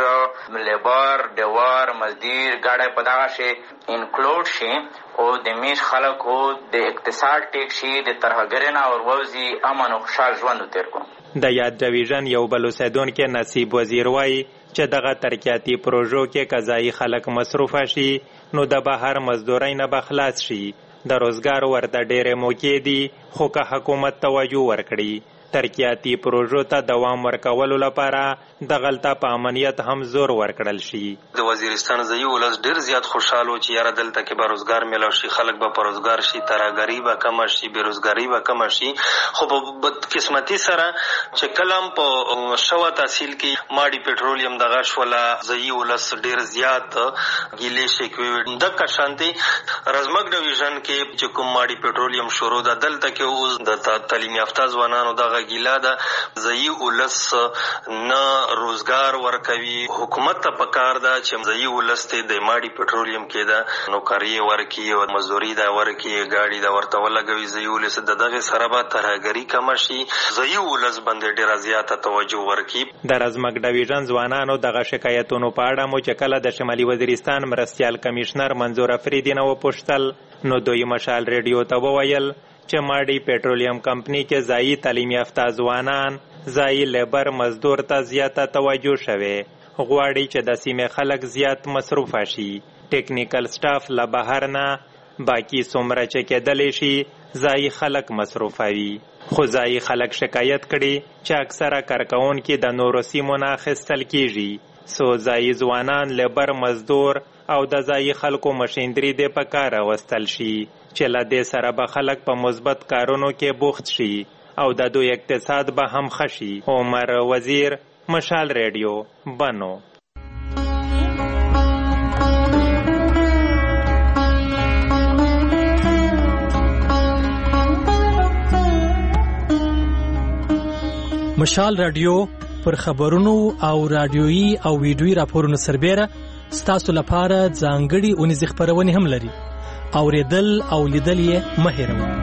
لیبر ډیور مزدور گاڑی پداغه شی انکلوډ شي او دیمیش خلق او د اقتصاد ټیک شي د ترهګرنا او ووزي امن او خوشحال ژوند تیر کو. د یاد ډویژن یو بل اوسیدونکو نصیب وزیر وایي چې دغه ترقیاتي پروژو کې قضایي خلک مصروف شي نو د بهر مزدورۍ نه بخلاص شي. د روزګار ورته ډېرې موقع دي خو که حکومت توجه ورکړي ترقیاتي پروژو ته دوام ورکولو لپاره د غلطه په امنیت هم زور ورکړل شي. د وزیرستان ځایي ولس ډیر زیات خوشاله چې یاره دلته کې به روزګار میلاو شي خلک به په روزګار شي ترهګري به کم شي بېروزګاري به کم شي خو په بدقسمتي سره چې کلم په شوه تحصیل کې ماړی پټرولیم دغه شوله ځایي ولس ډیر زیات ګیلې شکوي. دغه شانتي رزمک ډویژن کې چې کوم ماړی پټرولیم شروع ده دلته کې اوس د تعلیم یافته ځوانانو دغه ګیله ده ځایي ولس نه روزګار ورکوي. حکومت ته پکار ده چې ځایي ولس ته د ماړی پټرولیم کې ده نوکري ورکړي او مزدوري دا ورکړي ګاډي دا ورته ولګوي. ځایي ولس د دغه سره به ترهګري کم شي ځایي ولس باندې ډیره زیاته توجه ورکړي. د رزمک ډویژن ځوانانو دغه شکایتونو په اړه مو چې کله د شمالي وزیرستان مرستیال کمشنر منظور افریدي نه وپوښتل نو دوی مشال ریډیو ته وویل چې ماړی پټرولیم کمپنی کې ځایي تعلیم یافته ځوانان ځایي لیبر مزدور ته زیاته توجه شوی غواړي چې د سیمې خلک زیات مصروف شي. ټیکنیکل سټاف له بهر نه باقي څومره چې کېدلی شي ځایي خلک مصروفوي خو ځایي خلک شکایت کړي چې اکثره کارکوونکي د نورو سیمو نه اخیستل کیږي سو ځایي ځوانان لیبر مزدور او د ځایي خلکو مشیندري دې په کار راوستل شي چې له دې سره به خلک په مثبت کارونو کې بوخت شي او د دوی اقتصاد به هم ښه شي. عمر وزیر مشال ریډیو بنو. مشال رادیو پر خبرونو او رادیويي او ویډیويي راپورونو سربېره ستاسو لپاره ځانګړي اونیزې خپرونې هم لري. اوریدل او لیدل یې مه هېروئ.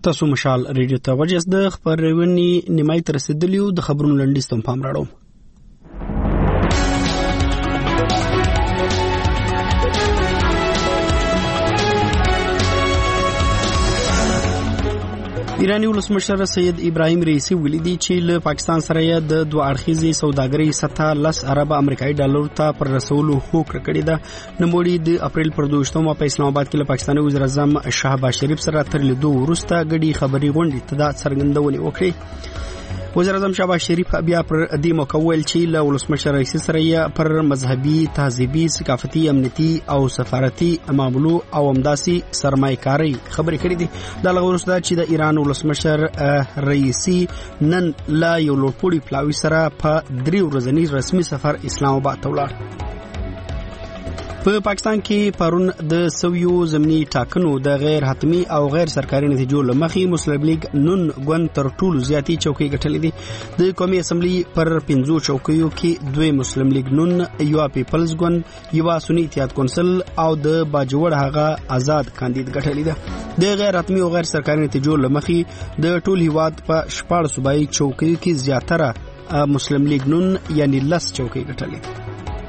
تاسو مشال ریډیو ته وجس د خبرونې نیمای تر رسیدلیو د خبرونو لنډیز ته پام راړو. ایرانی ولسمشر سید ابراهیم رئیسی ولیدي چې له پاکستان سره د دوه اړخیزې سوداګرۍ سطح لس ارب امریکایي ډالر ته پر رسولو هوکړه کړې ده. نوموړي د اپریل پر دوشتمه په اسلام آباد کې له پاکستاني وزیر اعظم شهباز شریف سره تر لیدو وروسته ګډي خبري غونډې ته د څرګندونې وکړې. وزیر اعظم شهباز شریف بیا پر دې موقع ویل چې له ولسمشر رئیسی سره پر مذهبي، تهذیبي، ثقافتي، امنیتي او سفارتي معاملو او همداسي سرمایه‌کاري خبرې کړې دي. دا لږ وروسته چې د ایران ولسمشر رئیسی نن لا یو لوړپوړي پلاوي سره په درې ورځني رسمي سفر اسلام آباد ته ولاړ. په پاکستان کې پرون د سویو ضمني ټاکنو د غیر حتمی او غیر سرکاري نتیجو لمخې مسلم لیگ نون ګوند تر ټولو زیاتې چوکۍ ګټلې دي. د قومي اسمبلی پر پنځو چوکیو کې دوی مسلم لیگ نون، یو پیپلز ګوند، یو سنی اتحاد کونسل او د باجوړ هغه آزاد کاندید ګټلې ده. د غیر حتمی او غیر سرکاري نتیجو لمخې د ټول هیواد په شپږ صوبایي چوکیو کې زیاتره مسلم لیگ نون یعنی لس چوکۍ ګټلې دي.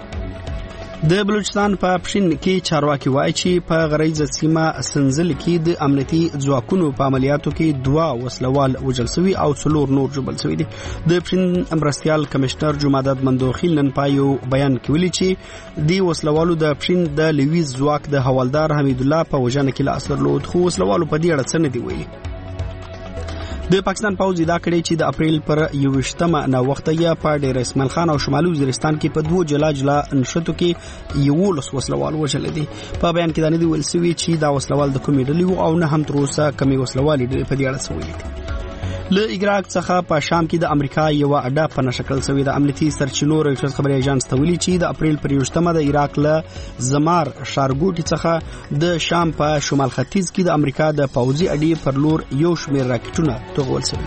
د بلوچستان په پښین کې چارواکي وایي چې په غریزه سیمه سنځل کې د امنیتي ځواکونو په عملیاتو کې دوا وسلوال وژل شوي او څلور نور ژوبل شوي دي. د پښین مرستیال کمشنر جمعداد مندوخیل نن په یو بیان کې ویلي چې د وسلوالو د پښین د لویز ځواک د حوالدار حمید الله په وژنه کې لاس درلود، خو وسلوالو په دې اړه څه نه دی ویلي. د پاکستان پوځ دا کړی چې د اپریل پر یوویشتمه نه وخته یا په ډیر اسماعیل خان او شمالي وزیرستان کې په دوه جلا جلا انشطو کې یولس وسلوال وژل دي. په بیان کې دا نه دی ویل شوی چې دا وسلوال د کومې ډلې او نه هم تر اوسه کومې وسلوالې ډلې په دې اړه څه ویلي دي. له عراق څخه په شام کې د امریکا یو اډه په نشکل شوې د امنیتي سرچینو رویټرز خبري ایجنس ته ویلي چې د اپریل پر یوویشتمه د عراق له زمار شارګوټي څخه د شام په شمال ختیځ کې د امریکا د پوځي اډې پر لور یو شمېر راکټونه توغول شوي.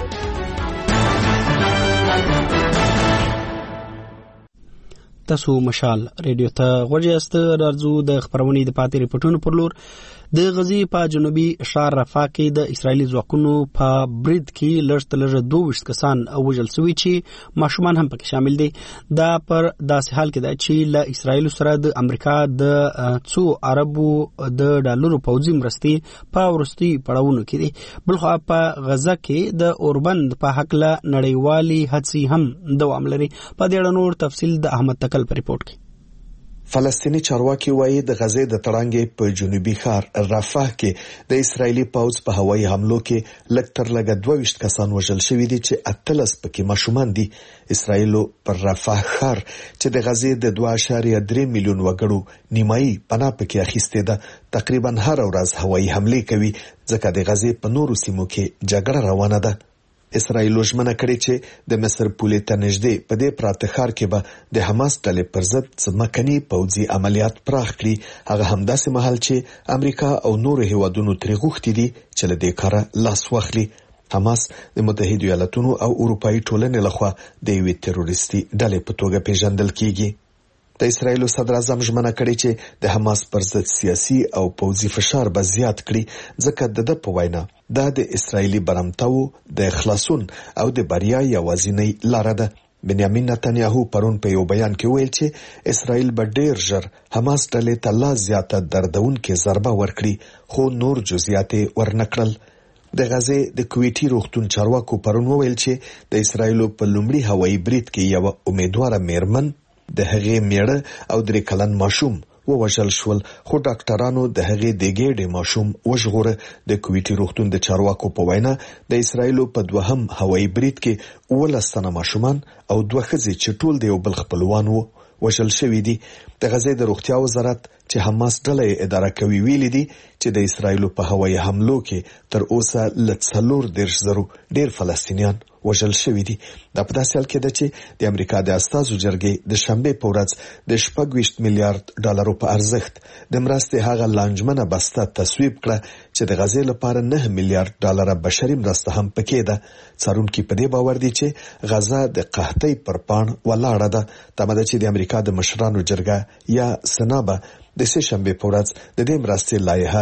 تاسو مشال ریډیو ته غوږی یاست. راځو د خبرونې د پاتې ریپورتونو پر لور. د غزي په جنوبي ښار رفح کې د اسرایلی ځواکونو په برید کې لږ تر لږه دوه ویشت کسان وژل شوي چې ماشومان هم پکې شامل دي. دا پر داسې حال کې ده چې له اسرایلو سره د امریکا د څو عربو د ډالرو پوځي مرستې په وروستي پړاوونو کې دي. بلخوا په غزه کې د اوربند په هکله نړیوالي هڅې هم دوام لري. په دې اړه نور تفصیل د احمد تکل په ریپورت کې. فلسطینی چارواکي وایي د غزې د تړانګې په جنوبي ښار رفح کې د اسرایلی پوځ په هوایي حملو کې لږ تر لږه دوه ویشت کسان وژل شوي دي چې اتلس پکې ماشومان دي. اسرایلو پر رفح ښار چې د غزې د دوه اعشاریه درې میلیون وګړو نیمایي پناه پکې اخیستې ده تقریبا هر ورځ هوایي حملې کوي ځکه د غزې په نورو سیمو کې جګړه روانه ده. اسرایلو ژمنه کړې چې د مصر پولې ته نږدې په دې پراته ښار کې به د حماس ډلې پر ضد ځمکني پوځي عملیات پراخ کړي. هغه همداسې مهال چې امریکا او نورو هیوادونو ترې غوښتي دي چې له دې کاره لاس واخلي. حماس د متحده ایالاتونو او اروپایي ټولنې لخوا د یوې تروریستي ډلې په توګه پیژندل کیږي. د اسرایلو صدر اعظم ژمنه کړې چې د حماس پر ضد سیاسي او پوځي فشار به زیات کړي ځکه د ده په وینا دا د اسرایلی برمتاو د خلاصون او د بریا یوازینۍ لاره ده. بنیامین نتنیاهو پرون په یو بیان کې ویل چې اسرایل به ډیر ژر حماس ډلې ته لا زیاته دردونکې ضربه ورکړي خو نور جزئیات ورنکړل. د غزې د کویټي روغتون چارواکو پرون ویل چې د اسرایلو په لومړي هوایي برید کې یو امیدواره میرمن د هغې میړه او درې کلن ماشوم ووژل شول خو ډاکټرانو د هغې د ګېډې ماشوم وژغوره. د کویټي روغتون د چارواکو په وینا د اسرایلو په دوهم هوایي برید کې اوولس تنه ماشومان او دوه ښځې چې ټول د یو بل خپلوان وو وژل شوي دي. د غزې د روغتیا وزارت چې حماس ډله اداره کوي ویلي دي چې د اسرایلو په هوایي حملو کې تر اوسه له څلور دېرش زرو ډېر فلسطینیان وژل شوي دي. دا په داسې حال کې ده چې د امریکا د استازو جرګې د شنبې په ورځ د شپږ ویشت میلیارډ ډالرو په ارزښت د مرستې هغه لانجمنه بسته تصویب کړه چې د غزې لپاره نه میلیارډ ډالره بشري مرسته هم پکې ده. څارونکي په دې باور دي چې غزه د قحطۍ پر پاڼ ولاړه ده. تمه ده چې د امریکا د مشرانو جرګه یا سنا به د سه شنبې په ورځ د دې مرستې لایحه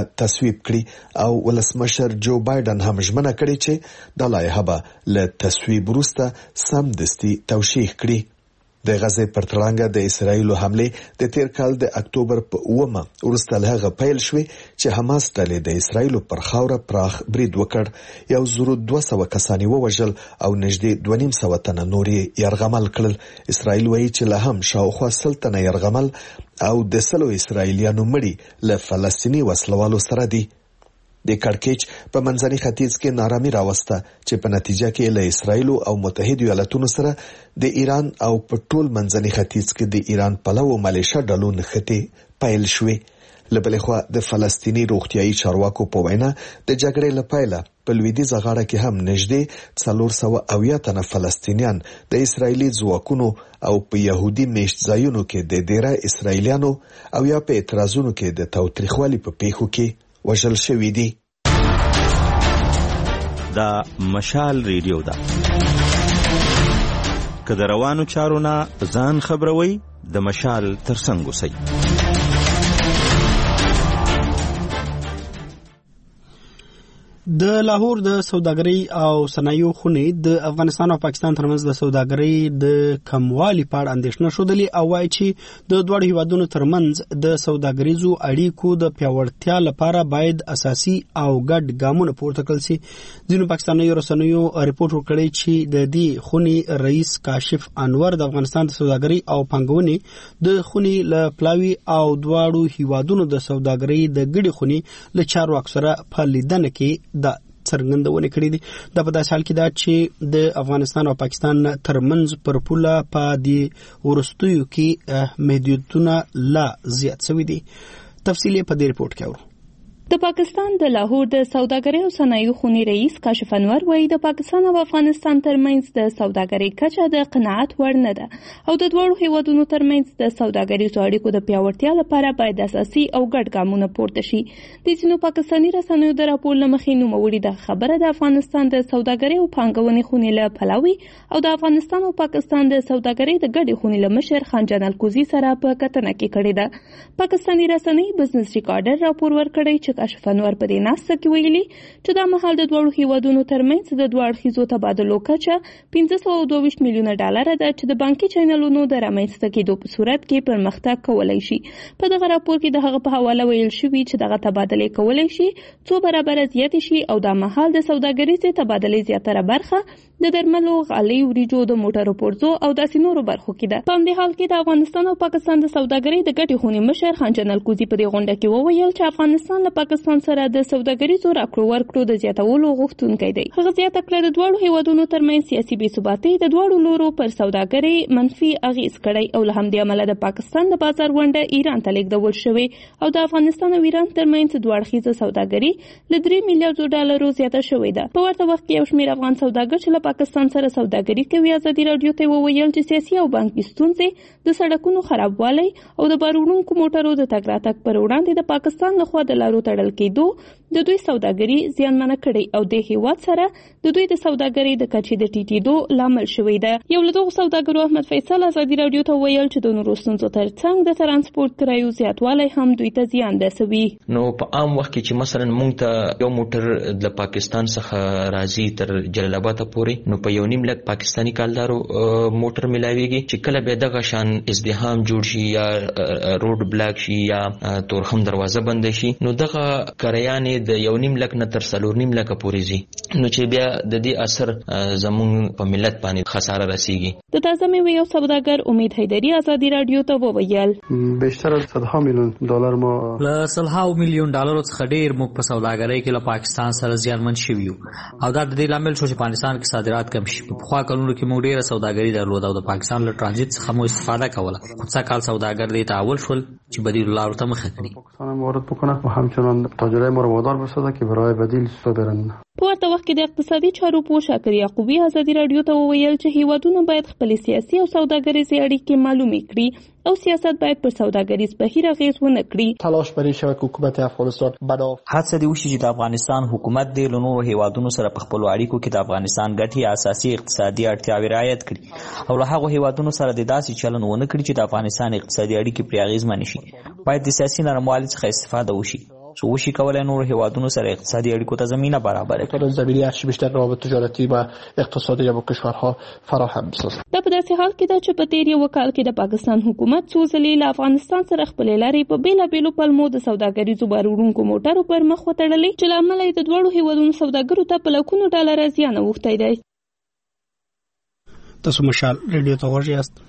تصویب کړي او ولسمشر جو بایدن هم ژمنه کړې چې د لایحه به له تصویب وروسته سمدستي توشیح کړي. د غزې پر تړانګه د اسرایلو حمله د تیر کال د اکتوبر په اومه وروسته له هغه پیل شوې چې حماس ډلې د اسرایلو پر خاوره پراخ برید وکړ. یو زر دوه سوه کسان ووژل او نږدې دوه نیم سوه تنه نور یرغمل کړل. اسرایل وایي چې له هم شاوخوا سل تنه یرغمل او د سلو اسرایلیانو مړي له فلسطیني وسلوالو سره دي. د کړکېچ په منځني ختیځ کې نارامي راوسته چې په نتیجه کې له اسرایل او متحده ایالاتونو سره د ایران او په ټول منځني ختیځ کې د ایران پلو مالیشه ډلو نښتې پیل شوې. له بلې خوا د فلسطیني روغتیايي چارواکو په وینا د جګړې له پیله په لویدیځه غاړه کې هم نږدې څلور سوه اویا تنه فلسطینیان د اسرایلي ځواکونو او په يهودي میشت ځایونو کې د ډیره اسرایلیانو او یا په اعتراضونو کې د تاوتریخوالي په پیښو کې وژل شوی دی. دا مشال ریډیو ده. که د روانو چارو نه ځان خبروي د مشال ترڅنګ اوسئ. د لاهور د سوداګرۍ او صنایعو خونې د افغانستان او پاکستان ترمنځ د سوداګرۍ د کموالي په اړه اندېښنه ښودلې او وایي چې د دواړو هیوادونو ترمنځ د سوداګریزو اړیکو د پیاوړتیا لپاره باید اساسي او ګډ ګامونه پورته کړل شي. ځینو پاکستاني رسنیو ریپورټ وکړی چې د دې خونې رئیس کاشف انور د افغانستان د سوداګرۍ او پانګونې د خونې له پلاوي او دواړو هیوادونو د سوداګرۍ د ګډې خونې له چارواکو سره په لیدنه کې د څرګندونه کړې دي. دا په داسې حال کې ده چې د افغانستان او پاکستان ترمنځ پر پوله په دې وروستیو کې محدودیتونه لا زیات شوي دي. تفصیل په دې ریپورت کې اورو. د پاکستان د لاهور د سوداګرۍ او صنایعو خونې رئیس کاشف انور وایي د پاکستان او افغانستان ترمنځ د سوداګرۍ کچه د قناعت وړ نه ده او د دواړو هیوادونو ترمنځ د سوداګریزو اړیکو د پیاوړتیا لپاره باید اساسي او ګډ ګامونه پورته شي. د ځینو پاکستاني رسنیو د راپور له مخې نوموړي د خبره د افغانستان د سوداګرۍ او پانګونې خونې له پلاوي او د افغانستان او پاکستان د سوداګرۍ د ګډې خونې له مشر خان الکوزي سره په کتنه کې کړې ده. پاکستاني رسنۍ بزنس ریکارډر راپور ورکړی چې کاشف انور په دې ناسته کې ویلي چې دا مهال د دواړو هیوادونو ترمنځ د دوه اړخیزو تبادلو کچه پنځه سوه دوه ویشت میلیونه ډالره ده چې د بانکي چینلونو د رامنځته کېدو په صورت کې پرمختګ کولی شي. په دغه راپور کې د هغه په حواله ویل شوي چې دغه تبادلې کولی شي څو برابره زیاتې شي او دا مهال د سوداګریزې تبادلې زیاتره برخه د درملو، غالۍ، وریجو، د موټرو پرزو او داسې نورو برخو کې ده. په همدې حال کې د افغانستان او پاکستان د سوداګرۍ د ګډې خونې مشر خان الکوزي په دې غونډه کې وویل چې افغانستان له پاکستان سره د سوداګریزو راکړو ورکړو د زیاتولو غوښتونکی دی. هغه زیاته کړه د دواړو هیوادونو ترمنځ سیاسي بې ثباتۍ د دواړو لورو پر سوداګرۍ منفي اغېز کړی او له همدې امله د پاکستان د بازار ونډه ایران ته لیږدول شوې او د افغانستان او ایران ترمنځ دوه اړخیزه سوداګري له درې میلیارډو ډالرو زیاته شوې ده. په ورته وخت کې یو شمېر افغان سوداګر چې له پاکستان سره سوداګري کوي ازادي راډیو ته وویل چې سیاسي او بانکي ستونزې، د سړکونو خرابوالی او د بار وړونکو موټرو د تګ راتګ پر وړاندې د پاکستان لخوا د لارو تړل کېدو د دوی سوداګري زیانمنه کړي او د هیواد سره د دوی د سوداګرۍ د کچې د ټیټېدو لامل شوی ده. یو له دغو سوداګرو احمد فیصل ازادي راډیو ته ویل چې د نورو ستونزو ترڅنګ د ترانسپورت کرایو زیاتوالی هم دوی ته زیان رسوي. نو په عام وخت کې چې مثلا موږ ته یو موټر د پاکستان څخه راځي تر جلال آباد پورې، نو په یو نیم لک پاکستاني کالدارو موټر ملاويږي چې کله به دغه شان ازدحام جوړ شي یا روډ بلاک شي یا تورخم دروازه بند شي، نو دغه کرایانې د یو نیم لک نه تر څلور نیم لک پورې ځي، نو چې بیا د دې اثر زموږ په ملت باندې خساره رسیږي. د تازه میوې یو سوداګر امید حیدري ازادي راډیو ته وویل بیشتر از صدها میلیون ډالر ما له سلهاو میلیون ډالرو څخه ډیر موږ په سوداګرۍ کې له پاکستان سره زیانمن شوي یو او دا د دې لامل شو چې پاکستان کې صادرات کم شي. په خوا کلونو کې موږ ډیره سوداګري درلوده او د پاکستان له ترانزیت څخه مو استفاده کوله. خو څه کال سوداګر دې تعول شول چې بدیل لارو ته مخه کړي. پاکستان وارد بکنه و همچنان تاجرای ما رو وادار بسازه که برای بدیل صادرن. په ورته وخت کې د اقتصادي چارو پوه شاکر یعقوبي ازادي راډیو ته وویل چې هیوادونه باید خپل سیاسي او سوداګریزي اړیکې معلومې کړي او سیاست باید پر سوداګریز بهیر اغېز ونه کړي. تلاش برای شود که حکومت افغانستان بدا هڅه دی وشي چې د افغانستان حکومت د نورو هیوادونو سره په خپل اړیکو کې د افغانستان ګټې اساسي اقتصادي اړتیاوې رعایت کړي او له هغو هیوادونو سره د داسې چلن ونه کړي چې د افغانستان اقتصادي اړیکې پرې اغېزمنې شي. باید د سیاسي نرموالي څخه استفاده وشي ترڅو وشي کولای نور هیوادونو سره اقتصادی اړیکو ته زمینه برابر کړي. زمینه بیشتر روابط تجارتی و اقتصادی با کشورها فراهم بسازد. دا په داسې حال کې ده چې په تیر یو کال کې د پاکستان حکومت څو ځلې له افغانستان سره خپلې لارې په بیلابیلو پلمو د سوداګریزو بار وړونکو موټرو پر مخ وتړلې چې له امله یې د دواړو هیوادونو سوداګرو ته په لکونو ډالره زیان اوښتی دی. تاسو مشال ریډیو ته غوږ یاست.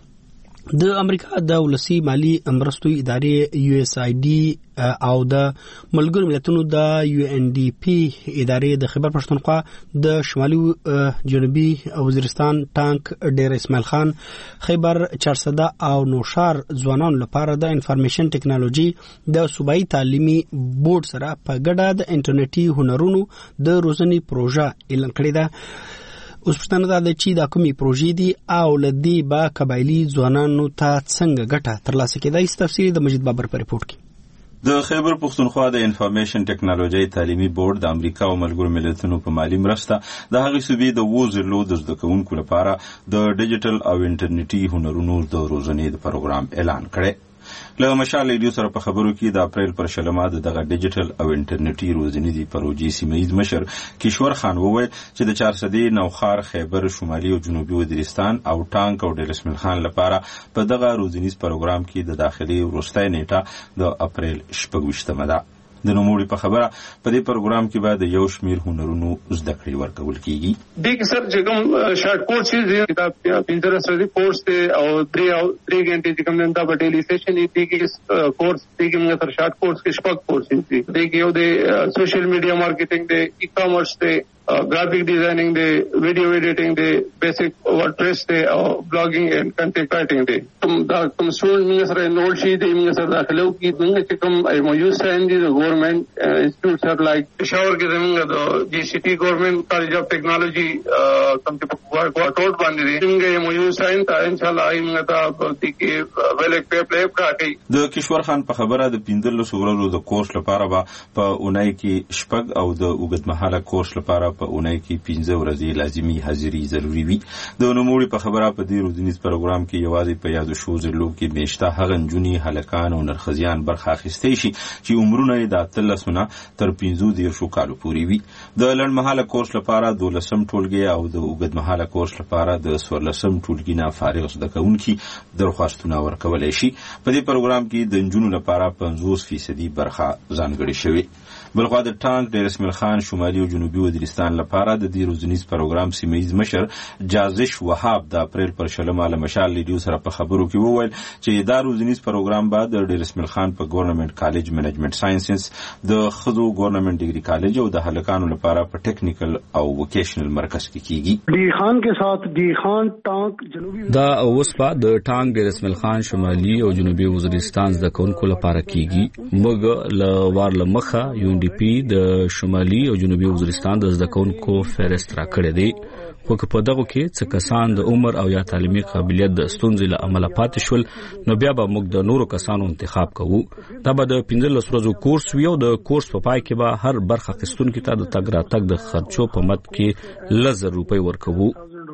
د امریکا د ولسی مالی مرستو ادارې یو اس آی ډي او د ملګرو ملتونو د یو ان ډي پی ادارې د خیبر پښتونخوا د شمالي جنوبي وزیرستان ټانک ډیر اسماعیل خان خیبر چارسده او نوشار ځوانانو لپاره د انفارمیشن ټیکنالوژي د صوبایي تعلیمي بورډ سره په ګډه د انټرنیټي هنرونو د روزنې پروژه اعلان کړې ده. اوس پښتنه دا ده چې دا کومې پروژې دي او لدی با قبایلی ځوانانو ته څنګه ګټه ترلاسه کېدای شي. تفصیل د مجید بابر په ریپورت کې. د خیبر پښتونخوا د انفارمیشن ټیکنالوژي تعلیمي بورډ د امریکا او ملګرو ملتونو په مالی مرسته د هغې صوبې د اووه زرو د زده کوونکو لپاره د ډیجیټل او انټرنیټي هنرونو د روزنې د پروګرام اعلان کړی. له مشال ریډیو سره په خبرو کې د اپریل پر شلمه دغه ډیجیټل او انټرنیټي روزنې د پروژې سیمه‌ییز مشر کشور خان وویل چې د چارسدې نوخار خیبر شمالي او جنوبي وزیرستان او ټانک او ډیر اسماعیل خان لپاره په دغه روزنیز پروګرام کې د داخلي وروستۍ نیټه د اپریل شپږویشتمه ده. د نوموړي په خبره په دې پروګرام کې باید یو شمیر هنرونو زده کړې ورکول کیږي. دې کې سر چې کوم شارټ کورس چې کتاب پنځه سره کورس ته او درې او درې غنټې چې کوم نن دا ډیلی سیشن دی کې کورس دی کې موږ سره شارټ کورس کې شپږ کورس دي. دې کې یو د سوشل میډیا مارکیټینګ دی، ای کامرس دی، graphic designing day, video editing day, basic WordPress day, or blogging and content writing day. Tum da tum student minga sara enroll shi de minga sara dakhilo ki minga che tum I M O U sign the government uh, institutes are like Peshawar ke minga the G C T government college of technology uh kam che work out bandi de minga I M O U sign ta inshallah minga ta ti ke well play play ka kai. د کشور خان په خبره د پیندل سورلو د کورس لپاره په اونۍ کې شپږ او د اوږدمهاله کورس لپاره په اونۍ کې پنځه ورځې لازمي حاضري ضروري وي. د نوموړي په خبره په دې روزنیز پروګرام کې یوازې په یادو شو ضرورو کې میشته هغه نجونې هلکان او نرخزیان برخه اخیستی شي چې عمرونه یې د اتلسونه تر پنځو دیرشو کالو پورې وي. د لنډمهاله کورس لپاره دولسم ټولګي او د اوږدمهاله کورس لپاره د څوارلسم ټولګي نه فارغ زده کوونکي درخواستونه ورکولی شي. په دې پروګرام کې د نجونو لپاره پنځوس فیصدي برخه ځانګړې شوې. بلخوا د ټانک ډیر اسماعیل خان شمالي او جنوبي وزیرستان لپاره د دې روزنیز پروګرام سیمه‌ییز مشر جازش وهاب د اپریل پر شلمه له مشال ریډیو سره په خبرو کې وویل چې دا روزنیز پروګرام بعد د ډیر اسماعیل خان په ګورنمنت کالج منیجمنت ساينسز د خزو ګورنمنت ډیګري کالج او د هلکانو لپاره په ټیکنیکل او ووکیشنل مرکز کې کیږي. ډی خان کې ساتھ ډی خان ټانک جنوبي دا اوسپا د ټانک ډیر اسماعیل خان شمالي او جنوبي وزیرستان د کونکو لپاره کیږي. موږ ل وار لمخه یو ډی پی د شمالي او جنوبي وزیرستان د زده کوونکو فهرست را کړی دی. خو که په دغه کې څه کسان د عمر او یا تعلیمي قابلیت د ستونزې له امله پاتې شول نو بیا به موږ د نورو کسانو انتخاب کوو. دا به د پنځلس ورځو کورس وي او د کورس په پای کې به هر برخه اخیستونکي ته د تګ راتګ د خرچو په مد کې لس زره روپۍ ورکوو.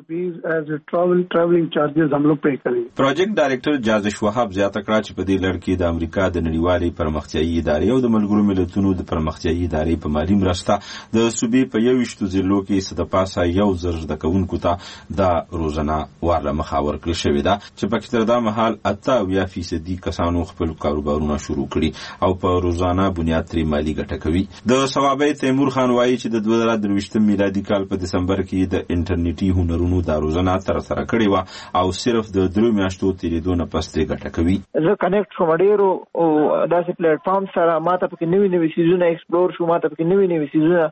as a travel traveling charges हम लोग पे करेंगे. پروجیکټ ډایریکټر جازش وهاب زیاته کړه چې په دې لړ کې د امریکا د نړیوالې پرمختیایي ادارې او د ملګرو ملتونو د پرمختیایي ادارې په مالی مرسته د صوبې په یوویشتو ضلعو کې څه د پاسه یو زر زده کوونکو ته د روزانه وارله مخه ورکړل شوې ده چې پکې تر دا مهال اته اویا فیصدي کسانو خپل کاروبارونه شروع کړي او په روزانه بنیاد ترې مالي ګټه کوي. د ثوابي تیمور خان وایي چې د دوه زره درویشتم میلادي کال په دسمبر کې د انټرنیټي هنرونو د روزانه تر سره کړی و او صرف د درو میاشتو تیریدو نه پس ترې ګټه کوي. زه کنیکټ شوم ډېرو داسې پلیټ فارم سره ماته پکې نوي نوي سیزونه ایکسپلور شو ماته پکې نوي نوي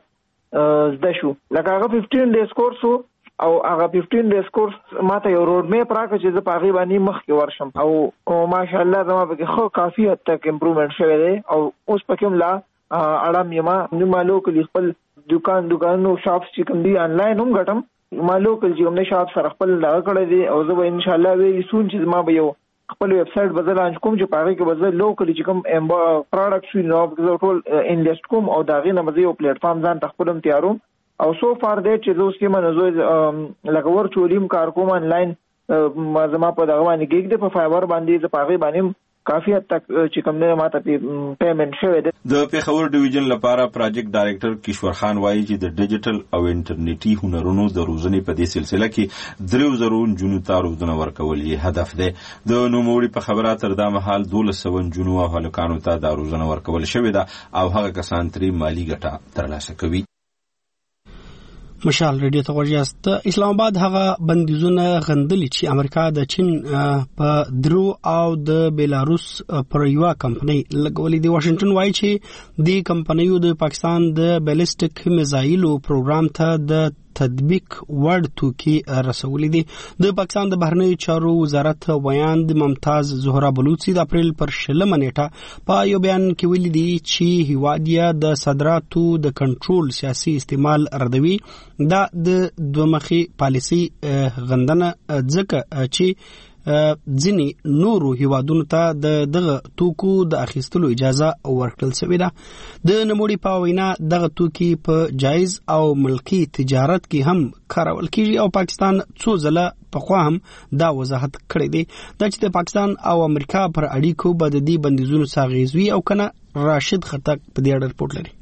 سیزونه زده شو. لکه هغه پنځه ډیز کورس او هغه پنځه ډیز کورس ماته یو روډ میپ راکړ چې زه په هغې باندې مخکې ورشم او ماشاءالله زما پکې ښه کافي حد تک امپرومنټ شوی دی او اوس پکې هم لا اړم یم. نو ما لوکلي خپل دکان دکانو شاپس چې کوم دي آنلاین هم ګټم. ما لوکل چې کوم نه شاپ سره خپل لغه کړی دی او زه به ان شاء الله ویری سون چې ما به یو خپل ویب سټ به زه لانچ کوم چې په هغې کې به زه لوکلي چې کوم پروډکټس وي نو زه ټول انویسټ کوم او د هغې نه به زه یو پلیټ فارم ځان ته خپل هم تیاروم او سو فار دیټ چې زه اوس کې منه زه لکه ورچوالي هم کار کوم آنلاین زما په دغه باندې ګیګ دی په فایبر باندې زه په هغې باندې کافي حد تک چې کوم نه ماته پیمنٹ شوی دی. د پیښور ډیویژن لپاره پروجیکټ ډایریکټر کشور خان وایي چې د ډیجیټل او انټرنیټي هنرونو د روزنې په دې سلسله کې درې زره نجونو ته روزنه ورکول یې هدف دی. د نوموړي په خبره تر دا مهال دولس سوه نجونو او هلکانو ته دا روزنه ورکول شوې ده او هغه کسان ترې مالي ګټه ترلاسه کوي. مشال ریډیو ته ورجاست. اسلام آباد هغه بندیزونه غندلي چې امریکا د چین په درو او د بیلاروس پر یو کمپنۍ لګولې دي. واشنگټن وایي چې د کمپنیو د پاکستان د بیلسټیک میزایلو پروګرام ته د تطبیق وړ توکي رسولې دي. د پاکستان د بهرنیو چارو وزارت ویاند ممتاز زهرا بلوچي د اپریل پر شلمه نیټه په یو بیان کې ویلي دي چې هیواد یې د صادراتو د کنټرول سیاسي استعمال ردوي. دا د دومخي پالیسي غندنه ځکه چې ځینې نورو هیوادونو ته د دغه توکو د اخیستلو اجازه ورکړل شوې ده. د نوموړي په وینا دغه توکي په جایز او ملکی تجارت کې هم کارول کیږي او پاکستان څو ځله پخوا هم دا وضاحت کړی دی دا چې د پاکستان او امریکا پر اړیکو به د دې بندیزونو څخه اغېز وي او کنه. راشد خټک په دې اړه رپورټ لري.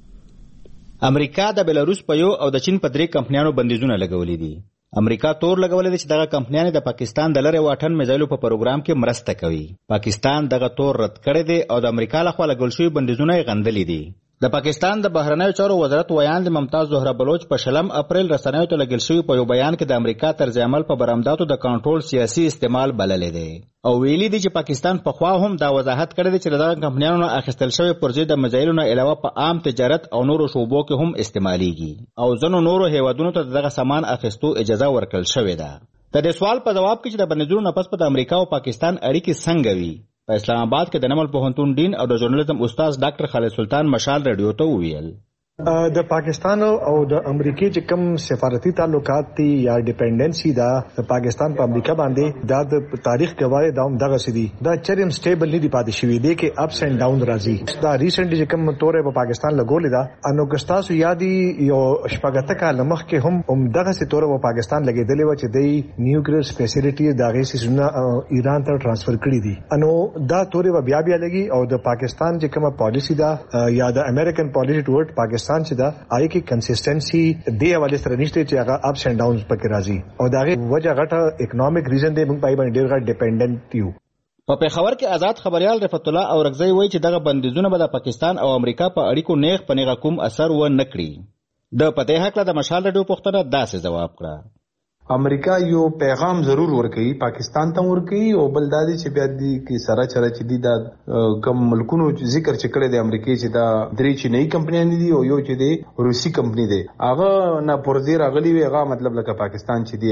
امریکا د بیلاروس په یو او د چین په درې کمپنیانو بندیزونه لګولې دي. امریکا تور لګولې ده چې دغه کمپنیانې د پاکستان د لری واټن میزایلو په پروګرام کې مرسته کوي. پاکستان دغه تور رد کړی دی او د امریکا لخوا لګول شوي بندیزونه یې غندلي دي. د پاکستان د بهرنیو چارو وزارت ویاند ممتاز زهرا بلوچ په شلم اپریل رسنیو ته لګل شوي په یو بیان کې د امریکا طرز عمل په برآمداتو د کنټرول سیاسي استعمال بللې دی او ویلي دي چې پاکستان پخوا هم دا وضاحت کړی دی چې دغه کمپنیانو نه اخیستل شوی پرځې د میزایلو نه علاوه په عام تجارت او نورو شعبو کې هم استعمالیږي او ځینو نورو هیوادونو ته دغه سامان اخیستو اجازه ورکړل شوې ده. د دې سوال په جواب کې چې د بندیزونو نه پس په امریکا او پاکستان اړیکې څنګه وي په اسلام آباد کې د نمل پوهنتون ډین او د ژورنالیزم استاد ډاکټر خالد سلطان مشال ریډیو ته وویل د پاکستان او د امریکای چې کوم سفارتي تعلقات دي یا ډیپندنسي دا د پاکستان په امریکا باندې دا د تاریخ گواهی دا دغه سدي دا چریم سټیبل نه دی پاتې شوی دی کې اپس اینڈ ډاون راځي. دا ریسنټلی چې کوم تورې په پاکستان لګولې دا انو کستاسو یادي یو شپږته کال مخ کې هم هم دغه سي تورې په پاکستان لګېدلې و چې د نیوکلیئر فیسیلیټي دغه سيزونه ایران ته ترانسفر کړې دي. انو دا تورې بیا بیا لګي او د پاکستان چې کومه پالیسی دا یا د امریکن پالیسی ټورډ پاکستان چې دا آی کی کنسستنسي دی حواله سره نشته چې هغه اپس اینڈ ډاونز پکې راځي او داغه وجه غټه اکونومیک ریزن دی موږ پای باندې ډیر غټ ډیپندنٹ یو. په پیښور کې آزاد خبريال رفعت الله اورغزی وایي چې دغه بندیزونه به د پاکستان او امریکا په اړیکو نیغ په نیغه کوم اثر و نه کړي. د پته حق له د مشال ډیو پښتنه داسې جواب کړه امریکا یو پیغام ضرور ورکړي پاکستان ته ورکړي او بل دادي چې بیا دي کې سره چره چې دي دا کم ملکونو ذکر چې کړي د امریکای چې دا درې چینی کمپنیان دي او یو چې دی روسي کمپنی دی هغه نه پرځیر اغلی وی هغه مطلب لکه پاکستان چې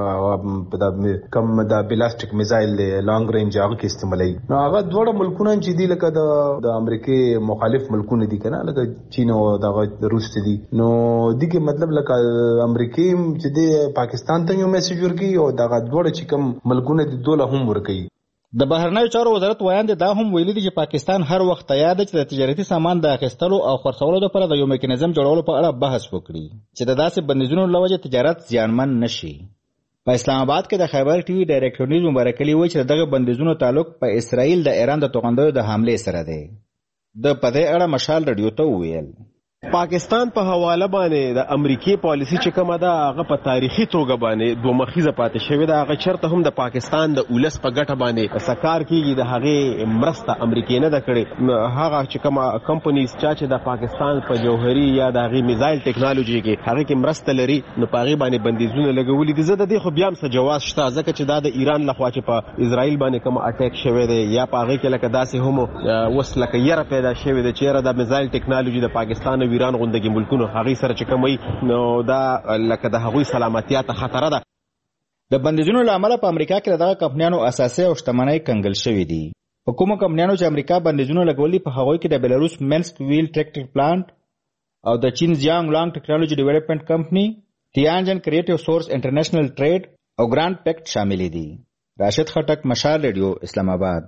دی د کم د بلاستیک میزایل لانګ رینج هغه کې استعمالي نو هغه دوه ملکونه چې دي لکه د د امریکای مخالف ملکونه دي کنه لکه چین او د روس دي نو دي کې مطلب لکه امریکای چې دی پاکستان ته یو میسج ورکي او دغه دوړ چې کوم ملکونه دي دوله هم ورکي. د بهرنیو چارو وزارت ویاند دا هم ویلي دي چې پاکستان هر وخت تیار دی چې د تجارتي سامان د اخیستلو او خرڅولو لپاره د یو میکانیزم جوړولو په اړه بحث وکړي چې د داسې بندیزونو له وجې تجارت زیانمن نشي. په اسلام آباد کې د خیبر ټي وي ډایریکټر نیوز مبارک علي وایي چې دغه بندیزونو تعلق په اسرائیل د ایران د توغندیو د حمله سره دی. د پدې اړه مشال ریډیو ته وویل پاکستان په حواله باندې د امریکای پالیسی چې کومه ده هغه په تاریخي توګه باندې دوه مخیزه پاتې شوې ده. هغه چرته هم د پاکستان د اولس په ګټه باندې سکار کیږي د هغه مرسته امریکای نه ده کړې. هغه چې کومه کمپنیز چې د پاکستان په جوهري یا د هغه میزایل ټیکنالوژي کې هغه کې مرسته لري نو په هغه باندې بندیزونه لګولې دي. زه د دې خو بیا هم څه جواز شته ځکه چې دا د ایران لخوا چې په اسرائیل باندې کوم اٹیک شوی دی یا په هغه کې لکه داسې هم وس لکه یره پیدا شوی دی چې د میزایل ټیکنالوژي د پاکستان او ایران غوندګي ملکونو هغه سره چې کومي نو دا لکه د هغوی سلامتیا ته خطر ده. د بندیزونو له امله په امریکا کې دغه کمپنیانو اساسي او شتمنۍ کنګل شوې دي. په کومو کمپنیانو چې امریکا بندیزونه لګولي په هغوی کې د بیلاروس منسک ویل ټریکټر پلانټ او د چین زیانګ لانګ ټیکنالوژي ډیولپمنٹ کمپنی تیانجن کریټیو سورس انټرنیشنل ټریډ او ګرانډ پیکټ شامل دي. راشد خټک مشال ریډیو اسلام آباد.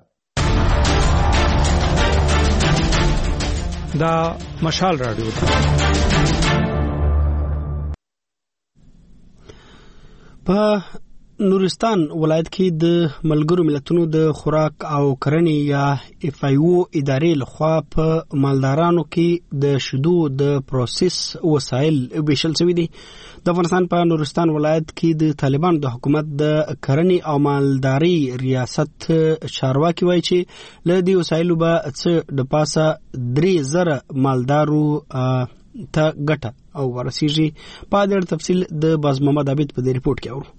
دا مشال رادیو په نورستان ولایت کې د ملګرو ملتونو د خوراک او کرنې یا اف ای او ادارې لخوا په مالدارانو کې د شیدو د پروسس وسایل ویشل شوي دي. د افغانستان په نورستان ولایت کې د طالبانو د حکومت د کرنې او مالداري ریاست چارواکي وایي چې له دې وسایلو به څه د پاسه درې زره مالدارو ته ګټه او ورسیږي. په دې تفصیل د باز محمد عابد په دې ریپورت کې اورو.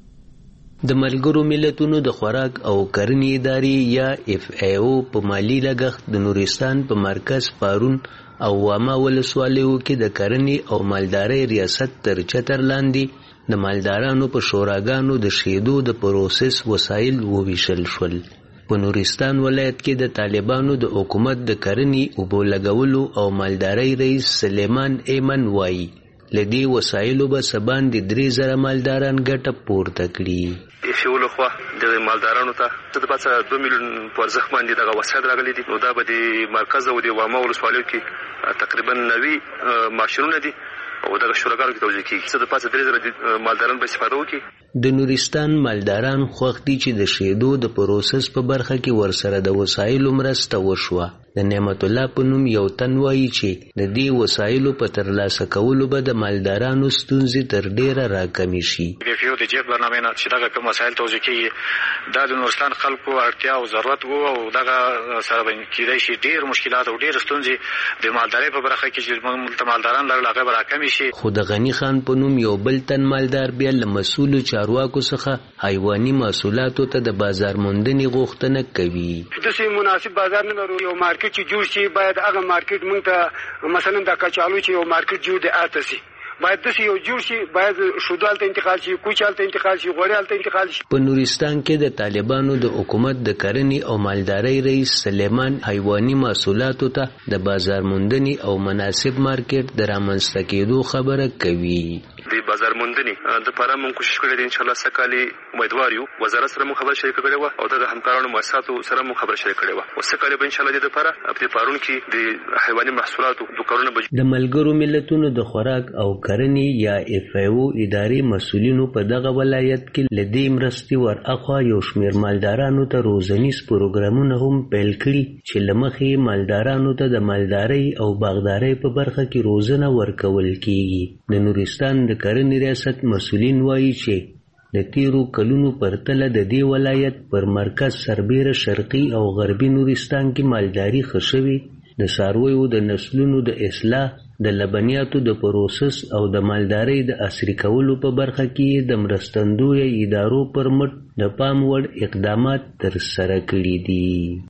د ملګرو ملتونو د خوراک او کرنې ادارې یا اف ای او په مالی لګښت د نورستان په مرکز پارون او واما ولسوالیو کې د کرنې او مالدارۍ ریاست تر چتر لاندې د مالدارانو په شوراګانو د شیدو د پروسس وسایل وویشل شول. په نورستان ولایت کې د طالبانو د حکومت د کرنې اوبو لګولو او مالدارۍ رئیس سلیمان ایمن وایي لدی وسایلو به سبان د درې زره مالداران ګټه پورته کړي. شیولو خو د مالدارانو ته د پاتہ دوه میلیون پرځخ باندې دغه وسایل راغلي دي. نو دا به د مرکز او د واما ولسوالیو کې تقریبا نوي ماشینونه دي او دغه شوراګانو کې توزیع کیږي. څه د پاتہ درې زره مالداران به استفاده وکړي. د نورستان مالداران خوښ دي چې د شیدو د پروسس په برخه کې ورسره د وسایلو مرسته وشوه. د نعمت الله په نوم یو تن وایي چې د دې وسایلو په ترلاسه کولو به د مالدارانو ستونزې تر ډیره راکمې شي. د پیو د جیب برنامه نه چې دغه کوم وسایل توزیع کیږي دا د نورستان خلکو اړتیا او ضرورت وو او دغه سره باندې کیدای شي ډیر مشکلات او ډیر ستونزې د مالدارۍ په برخه کې چې موږ مالداران لرل هغه راکمې شي. خو د غنی خان په نوم یو بل تن مالدار بیا له مسؤلو چارواکو څخه حیواني محصولاتو ته د بازار موندنې غوښتنه کوي. د سي مناسب بازار نه لرو. یو مارکیټ چې جوړ شي باید هغه مارکیټ موږ ته مثلا د کچالو چې یو مارکیټ جوړ دی آته سي باید د یو جوړ شي باید شودال ته انتقال شي کوچال ته انتقال شي غوړیال ته انتقال شي. په نورستان کې د طالبانو د حکومت د کرنې او مالدارۍ رئیس سلیمان حیواني محصولاتو ته د بازار موندنې او مناسب مارکیټ د رامنځته کېدو خبره کوي. د بازار موندنې د لپاره موږ کوشش کړې ده ان شاء الله سکالي امیدوار یو وزارت سره موږ خبر شریک کړو او د همکارانو مؤسساتو سره موږ خبر شریک کړو او سکالي به ان شاء الله د لپاره په پارون کې د حیواني محصولاتو دکانونه به د ملګرو ملتونو د خوراک او کرنې یا اف ای او ادارې مسؤلینو په دغه ولایت کې لدی مرستي ور اخوا یو شمیر مالدارانو ته روزنیز پروګرامونه هم پیل کړي چې لمخې مالدارانو ته د مالدارۍ او باغدارۍ په برخه کې روزنه ورکول کیږي. د نورستان د کرنې ریاست مسؤلین وایي چې د تیرو کلونو پرتله د دې ولایت پر مرکز سربیره شرقي او غربي نورستان کې مالداري ښه شوې. د څارویو د نسلونو د اصلاح، د لبنیاتو د پروسس او د مالدارۍ د عصري کولو په برخه کې د مرستندویه ادارو پر مټ د پام وړ اقدامات ترسره کړي دي.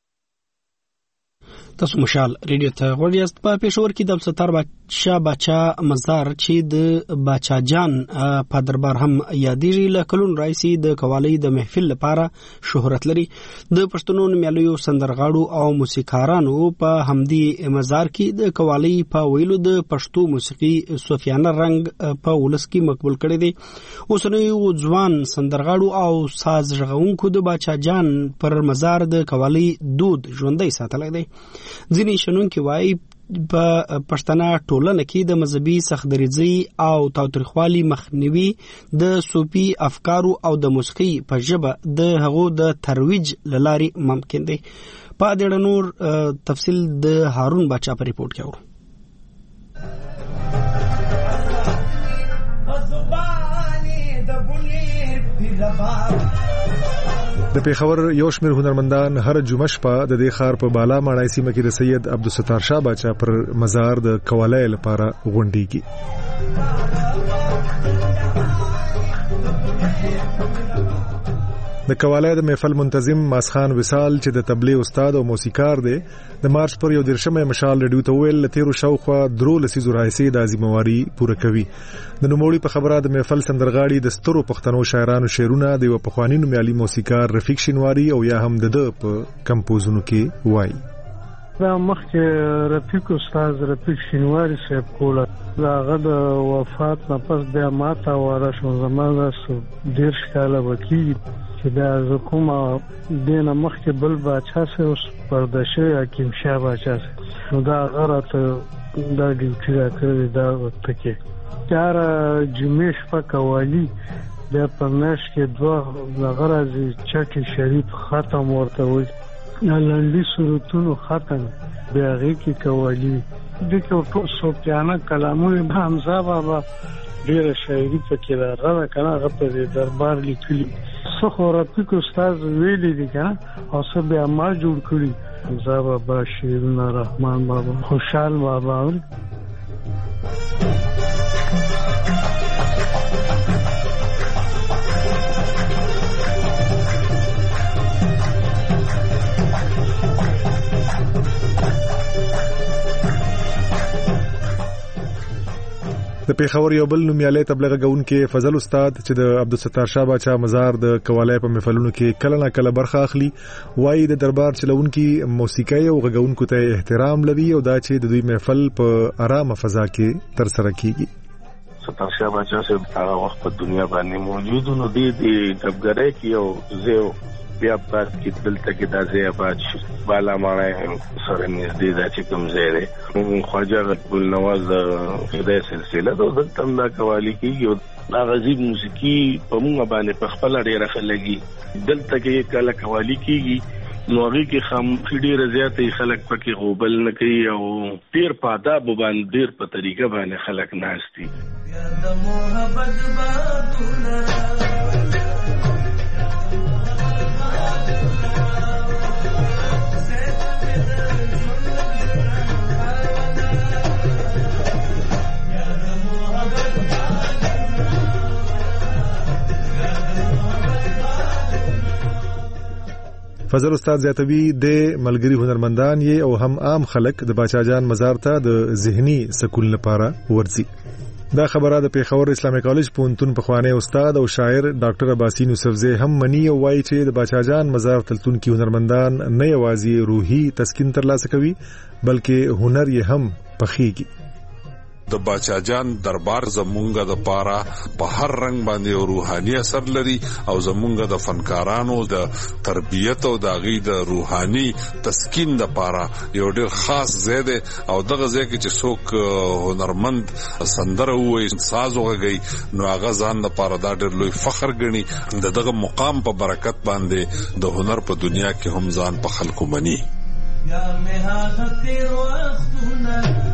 تاسو مشال ریډیو ته غوړیاست. په پېښور کې د عبدالستار بادشاه باچا مزار چې د باچا جان په دربار هم یادېږي له کلونو راهیسې د قوالۍ د محفل لپاره شهرت لري. د پښتنو نومیالیو سندرغاړو او موسیقارانو په همدې مزار کې د قوالۍ په ویلو د پښتو موسیقي صوفیانه رنګ په ولس کې مقبول کړی دی. اوسنیو ځوان سندرغاړو او ساز غږونکو د باچا جان پر مزار د قوالۍ دود ژوندی ساتلی دی. ځینې شنونکي وایي په پښتنه ټولنه کې د مذهبي سختدریځۍ او تاوتریخوالي مخنیوي د صوفي افکارو او د موسیقۍ په ژبه د هغو د ترویج له لارې ممکن دی. په دې اړه نور تفصیل د هارون باچا په ریپورت کې اورو. د پیښور یو شمېر هنرمندان هر جمعه شپه د دې ښار په بالا ماڼۍ سیمه کې د سید عبدالستار شاه باچا پر مزار د قوالۍ لپاره غونډېږي. د قوالۍ د محفل منتظم ماسخان وصال چې د تبلیغ استاد او موسیقار دی د مارچ پر یو دیرشمه مشال ریډیو ته ویل لتیرو شاوخوا درو لسیزو راهیسې د ازمواري پوره کوي. د نوموړي په خبره د محفل سندرغاړي د سترو پښتنو شاعرانو شعرونه د یو پخواني نومیالي موسیقار رفیق شینواری او یا هم د ده په کمپوزونو کې وایي. دا مخکې رفیق استاد رفیق شینواری صاحب کوله دا هغه د وفات نه پس بیا ماته واره شو زمانه دېرش کاله به کېږي چې دا زه کومه دې نه مخکې بل باچا صاحب اوس پرده شوی حکیم شاه باچا صاحب نو دا هغه راته دا ډیوټي راکړې دا وخت کې چاره جمعې شپه قوالي بیا په میاشت کې دوه دغه راځي چټي شریف ختم ورته وایي لنډي سورتونو ختم بیا هغې کې قوالی دې کې ټول صوفیانه کلامونه حمزه بابا ډېره شاعري پکې راغله ده که نه هغه په دې دربار لیکلي څه خو رفیق استاد ویلي دي که نه او څه بیا ما جوړ کړي حمزه بابا شعرونه رحمان بابا خوشحال بابا د پیښور یو بل نومیالی تبلیغ کوونکی فضل استاد چې د عبدالستار شاه باچا مزار د قوالی په محفلونو کې کله نه کله برخه اخلي وایي د دربار چلونکي موسیقي او غږونکو ته احترام لري او دا چې د دوی محفل په آرامه فضا کې ترسره کیږي. ستار شاه باچا صاحب هغه وخت په دنیا باندې موجود نو دی د ګبګړۍ کې او زه بیا پات کې دلته کې د ځای آباد شو بالا ماړی سره نږدې دا چې کوم ځای دی خواجه غلبل نواز د خدای سلسله ده دلته هم دا قوالی کېږي دا غزیب موسیقي په موږ باندې په خپله ډېره ښه لګي دلته کې کله قوالی کېږي نو هغې کې خاموشي ډېره زیاته خلک پکې غوبل نه کوي او ډېر په آدابو باندې ډېر په طریقه باندې خلک ناست دي. فضل استاد زیاتوي د ملګری هنرمندان یې او هم عام خلک د باچا جان مزار ته د ذهني سکون لپاره ورځي. دا خبره د پیښور اسلامي کالج پوهنتون پخوانی استاد او شاعر ډاکټر عباسین یوسفزی هم مني او وایي چې د باچا جان مزار تلتونکي هنرمندان نه یوازې روحي تسکین ترلاسه کوي بلکې هنر یې هم پخېږي. د باچا جان دربار زمونږه د پاره په هر رنگ باندې روحاني اثر لري او زمونږه د فنکارانو د تربیت او د غي د روحاني تسکین د پاره یو ډېر خاص ځای دی او دغه ځای کې چې څوک هنرمند سندره وایي ساز وغږوي نو هغه ځان د پاره دا ډېر لوی فخر ګڼي د دغه مقام په برکت باندې د هنر په دنیا کې هم ځان په خلکو مني. یا مې هغه تیر وختونه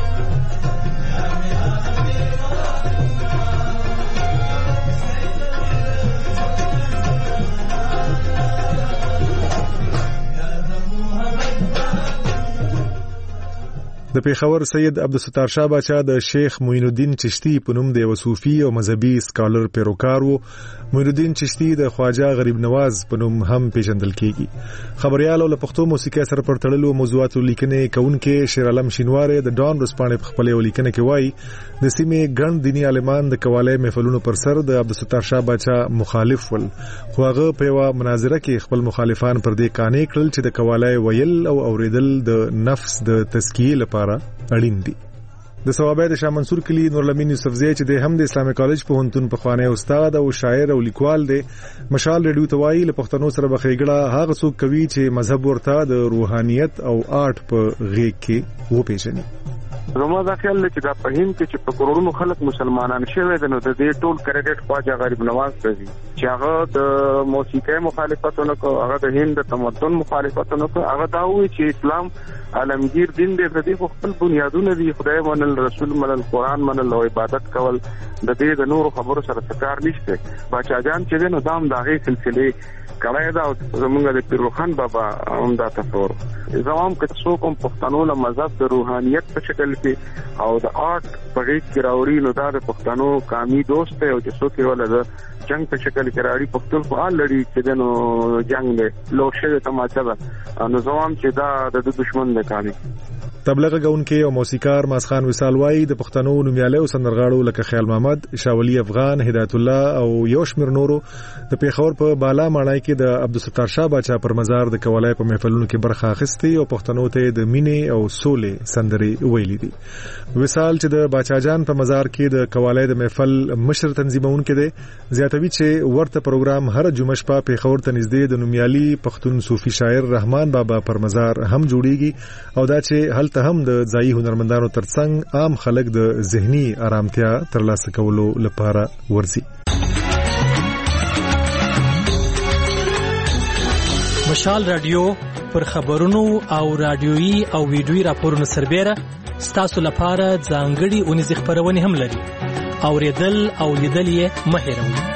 د پیښور سید عبدالستار شاه باچا د شیخ معین الدین چشتی په نوم د یو صوفي او مذهبي سکالر پیروکار وو. معین الدین چشتی د خواجه غریب نواز په نوم هم پیژندل کیږي. خبريال او له پښتو موسیقي سره پر تړلو موضوعاتو لیکنې کوونکې شیر عالم شینواره د ډان رسپانې په خپل لیکنه کې وایي د سیمې ګڼ دینی عالمان د قوالی محفلونو پر سر د عبدالستار شاه باچا مخالف ول خو هغه په یوه مناظره کې خپل مخالفان پر دې قانع کړل چې د قوالی ویل او اوریدل د نفس د تزکیې لپاره اړین دي. د ثوابه د شاه منصور کلی نورالامین یوسفزی چې د هم د اسلامي کالج پوهنتون پخوانی استاد او شاعر او لیکوال دی مشال ریډیو ته وایي له پښتنو سره بخېګړه هغه څوک کوي چې مذهب ورته د روحانیت او آرټ په غېږ کې وپېژني. زما دا خیال دی چې دا په هند کې چې په کروڑونو خلک مسلمانان شوي دي نو د دې ټول کریډټ خواجه غریب نواز ته ځي چې هغه د موسیقۍ مخالفتونه کو هغه د هند د تمدن مخالفتونه کو هغه دا وایي چې اسلام عالمگیر دین دی د دې خپل بنیادونه دي خدای منل رسول منل قرآن منل او عبادت کول د دې د نورو خبرو سره څه نشته. باچا جان چې دی نو دا هم د هغې سلسلې کړی ده او زمونږ د پیر روښان بابا هم دا تصور زما هم که څوک هم پښتنو له مذهب د روحانیت په شکل کې او د آرټ په غېږ کې راوړي نو دا د پښتنو قامي دوست دی او چې څوک یې وله د جنګ په شکل کې راوړي پښتون خو حال لري چې دی نو جنګ دی لوټ شوې تماچه ده نو زما هم چې دا د ده دشمن دی قامي. تبلیغ کوونکی او موسیقار ماسخان وصال وایي د پښتنو نومیالیو سندرغاړو لکه خیال محمد، شاولی افغان، هدایت الله او یو شمېر نورو د پیښور په بالا ماڼۍ کې د عبدالستار شاه باچا پر مزار د قوالی په محفلونو کې برخه اخیستې او پښتنو ته د مینې او سولې سندرې ویلي دي. وصال چې د باچا جان په مزار کې د قوالی د محفل مشر تنظیمونکی دی زیاتوي چې ورته پروګرام هر جمعه شپه پیښور ته نږدې د نومیالي پښتون صوفي شاعر رحمان بابا پر مزار هم جوړیږي او دا چې هل ته هم د ځایي هنرمندانو ترڅنګ عام خلک د ذهني آرامتیا ترلاسه کولو لپاره ورځي. مشال رادیو پر خبرونو او رادیويي او ویډیويي راپورونو سربېره ستاسو لپاره ځانګړي اونیزې خبرونه هم لري. اوریدل او لیدل یې مه هېروئ.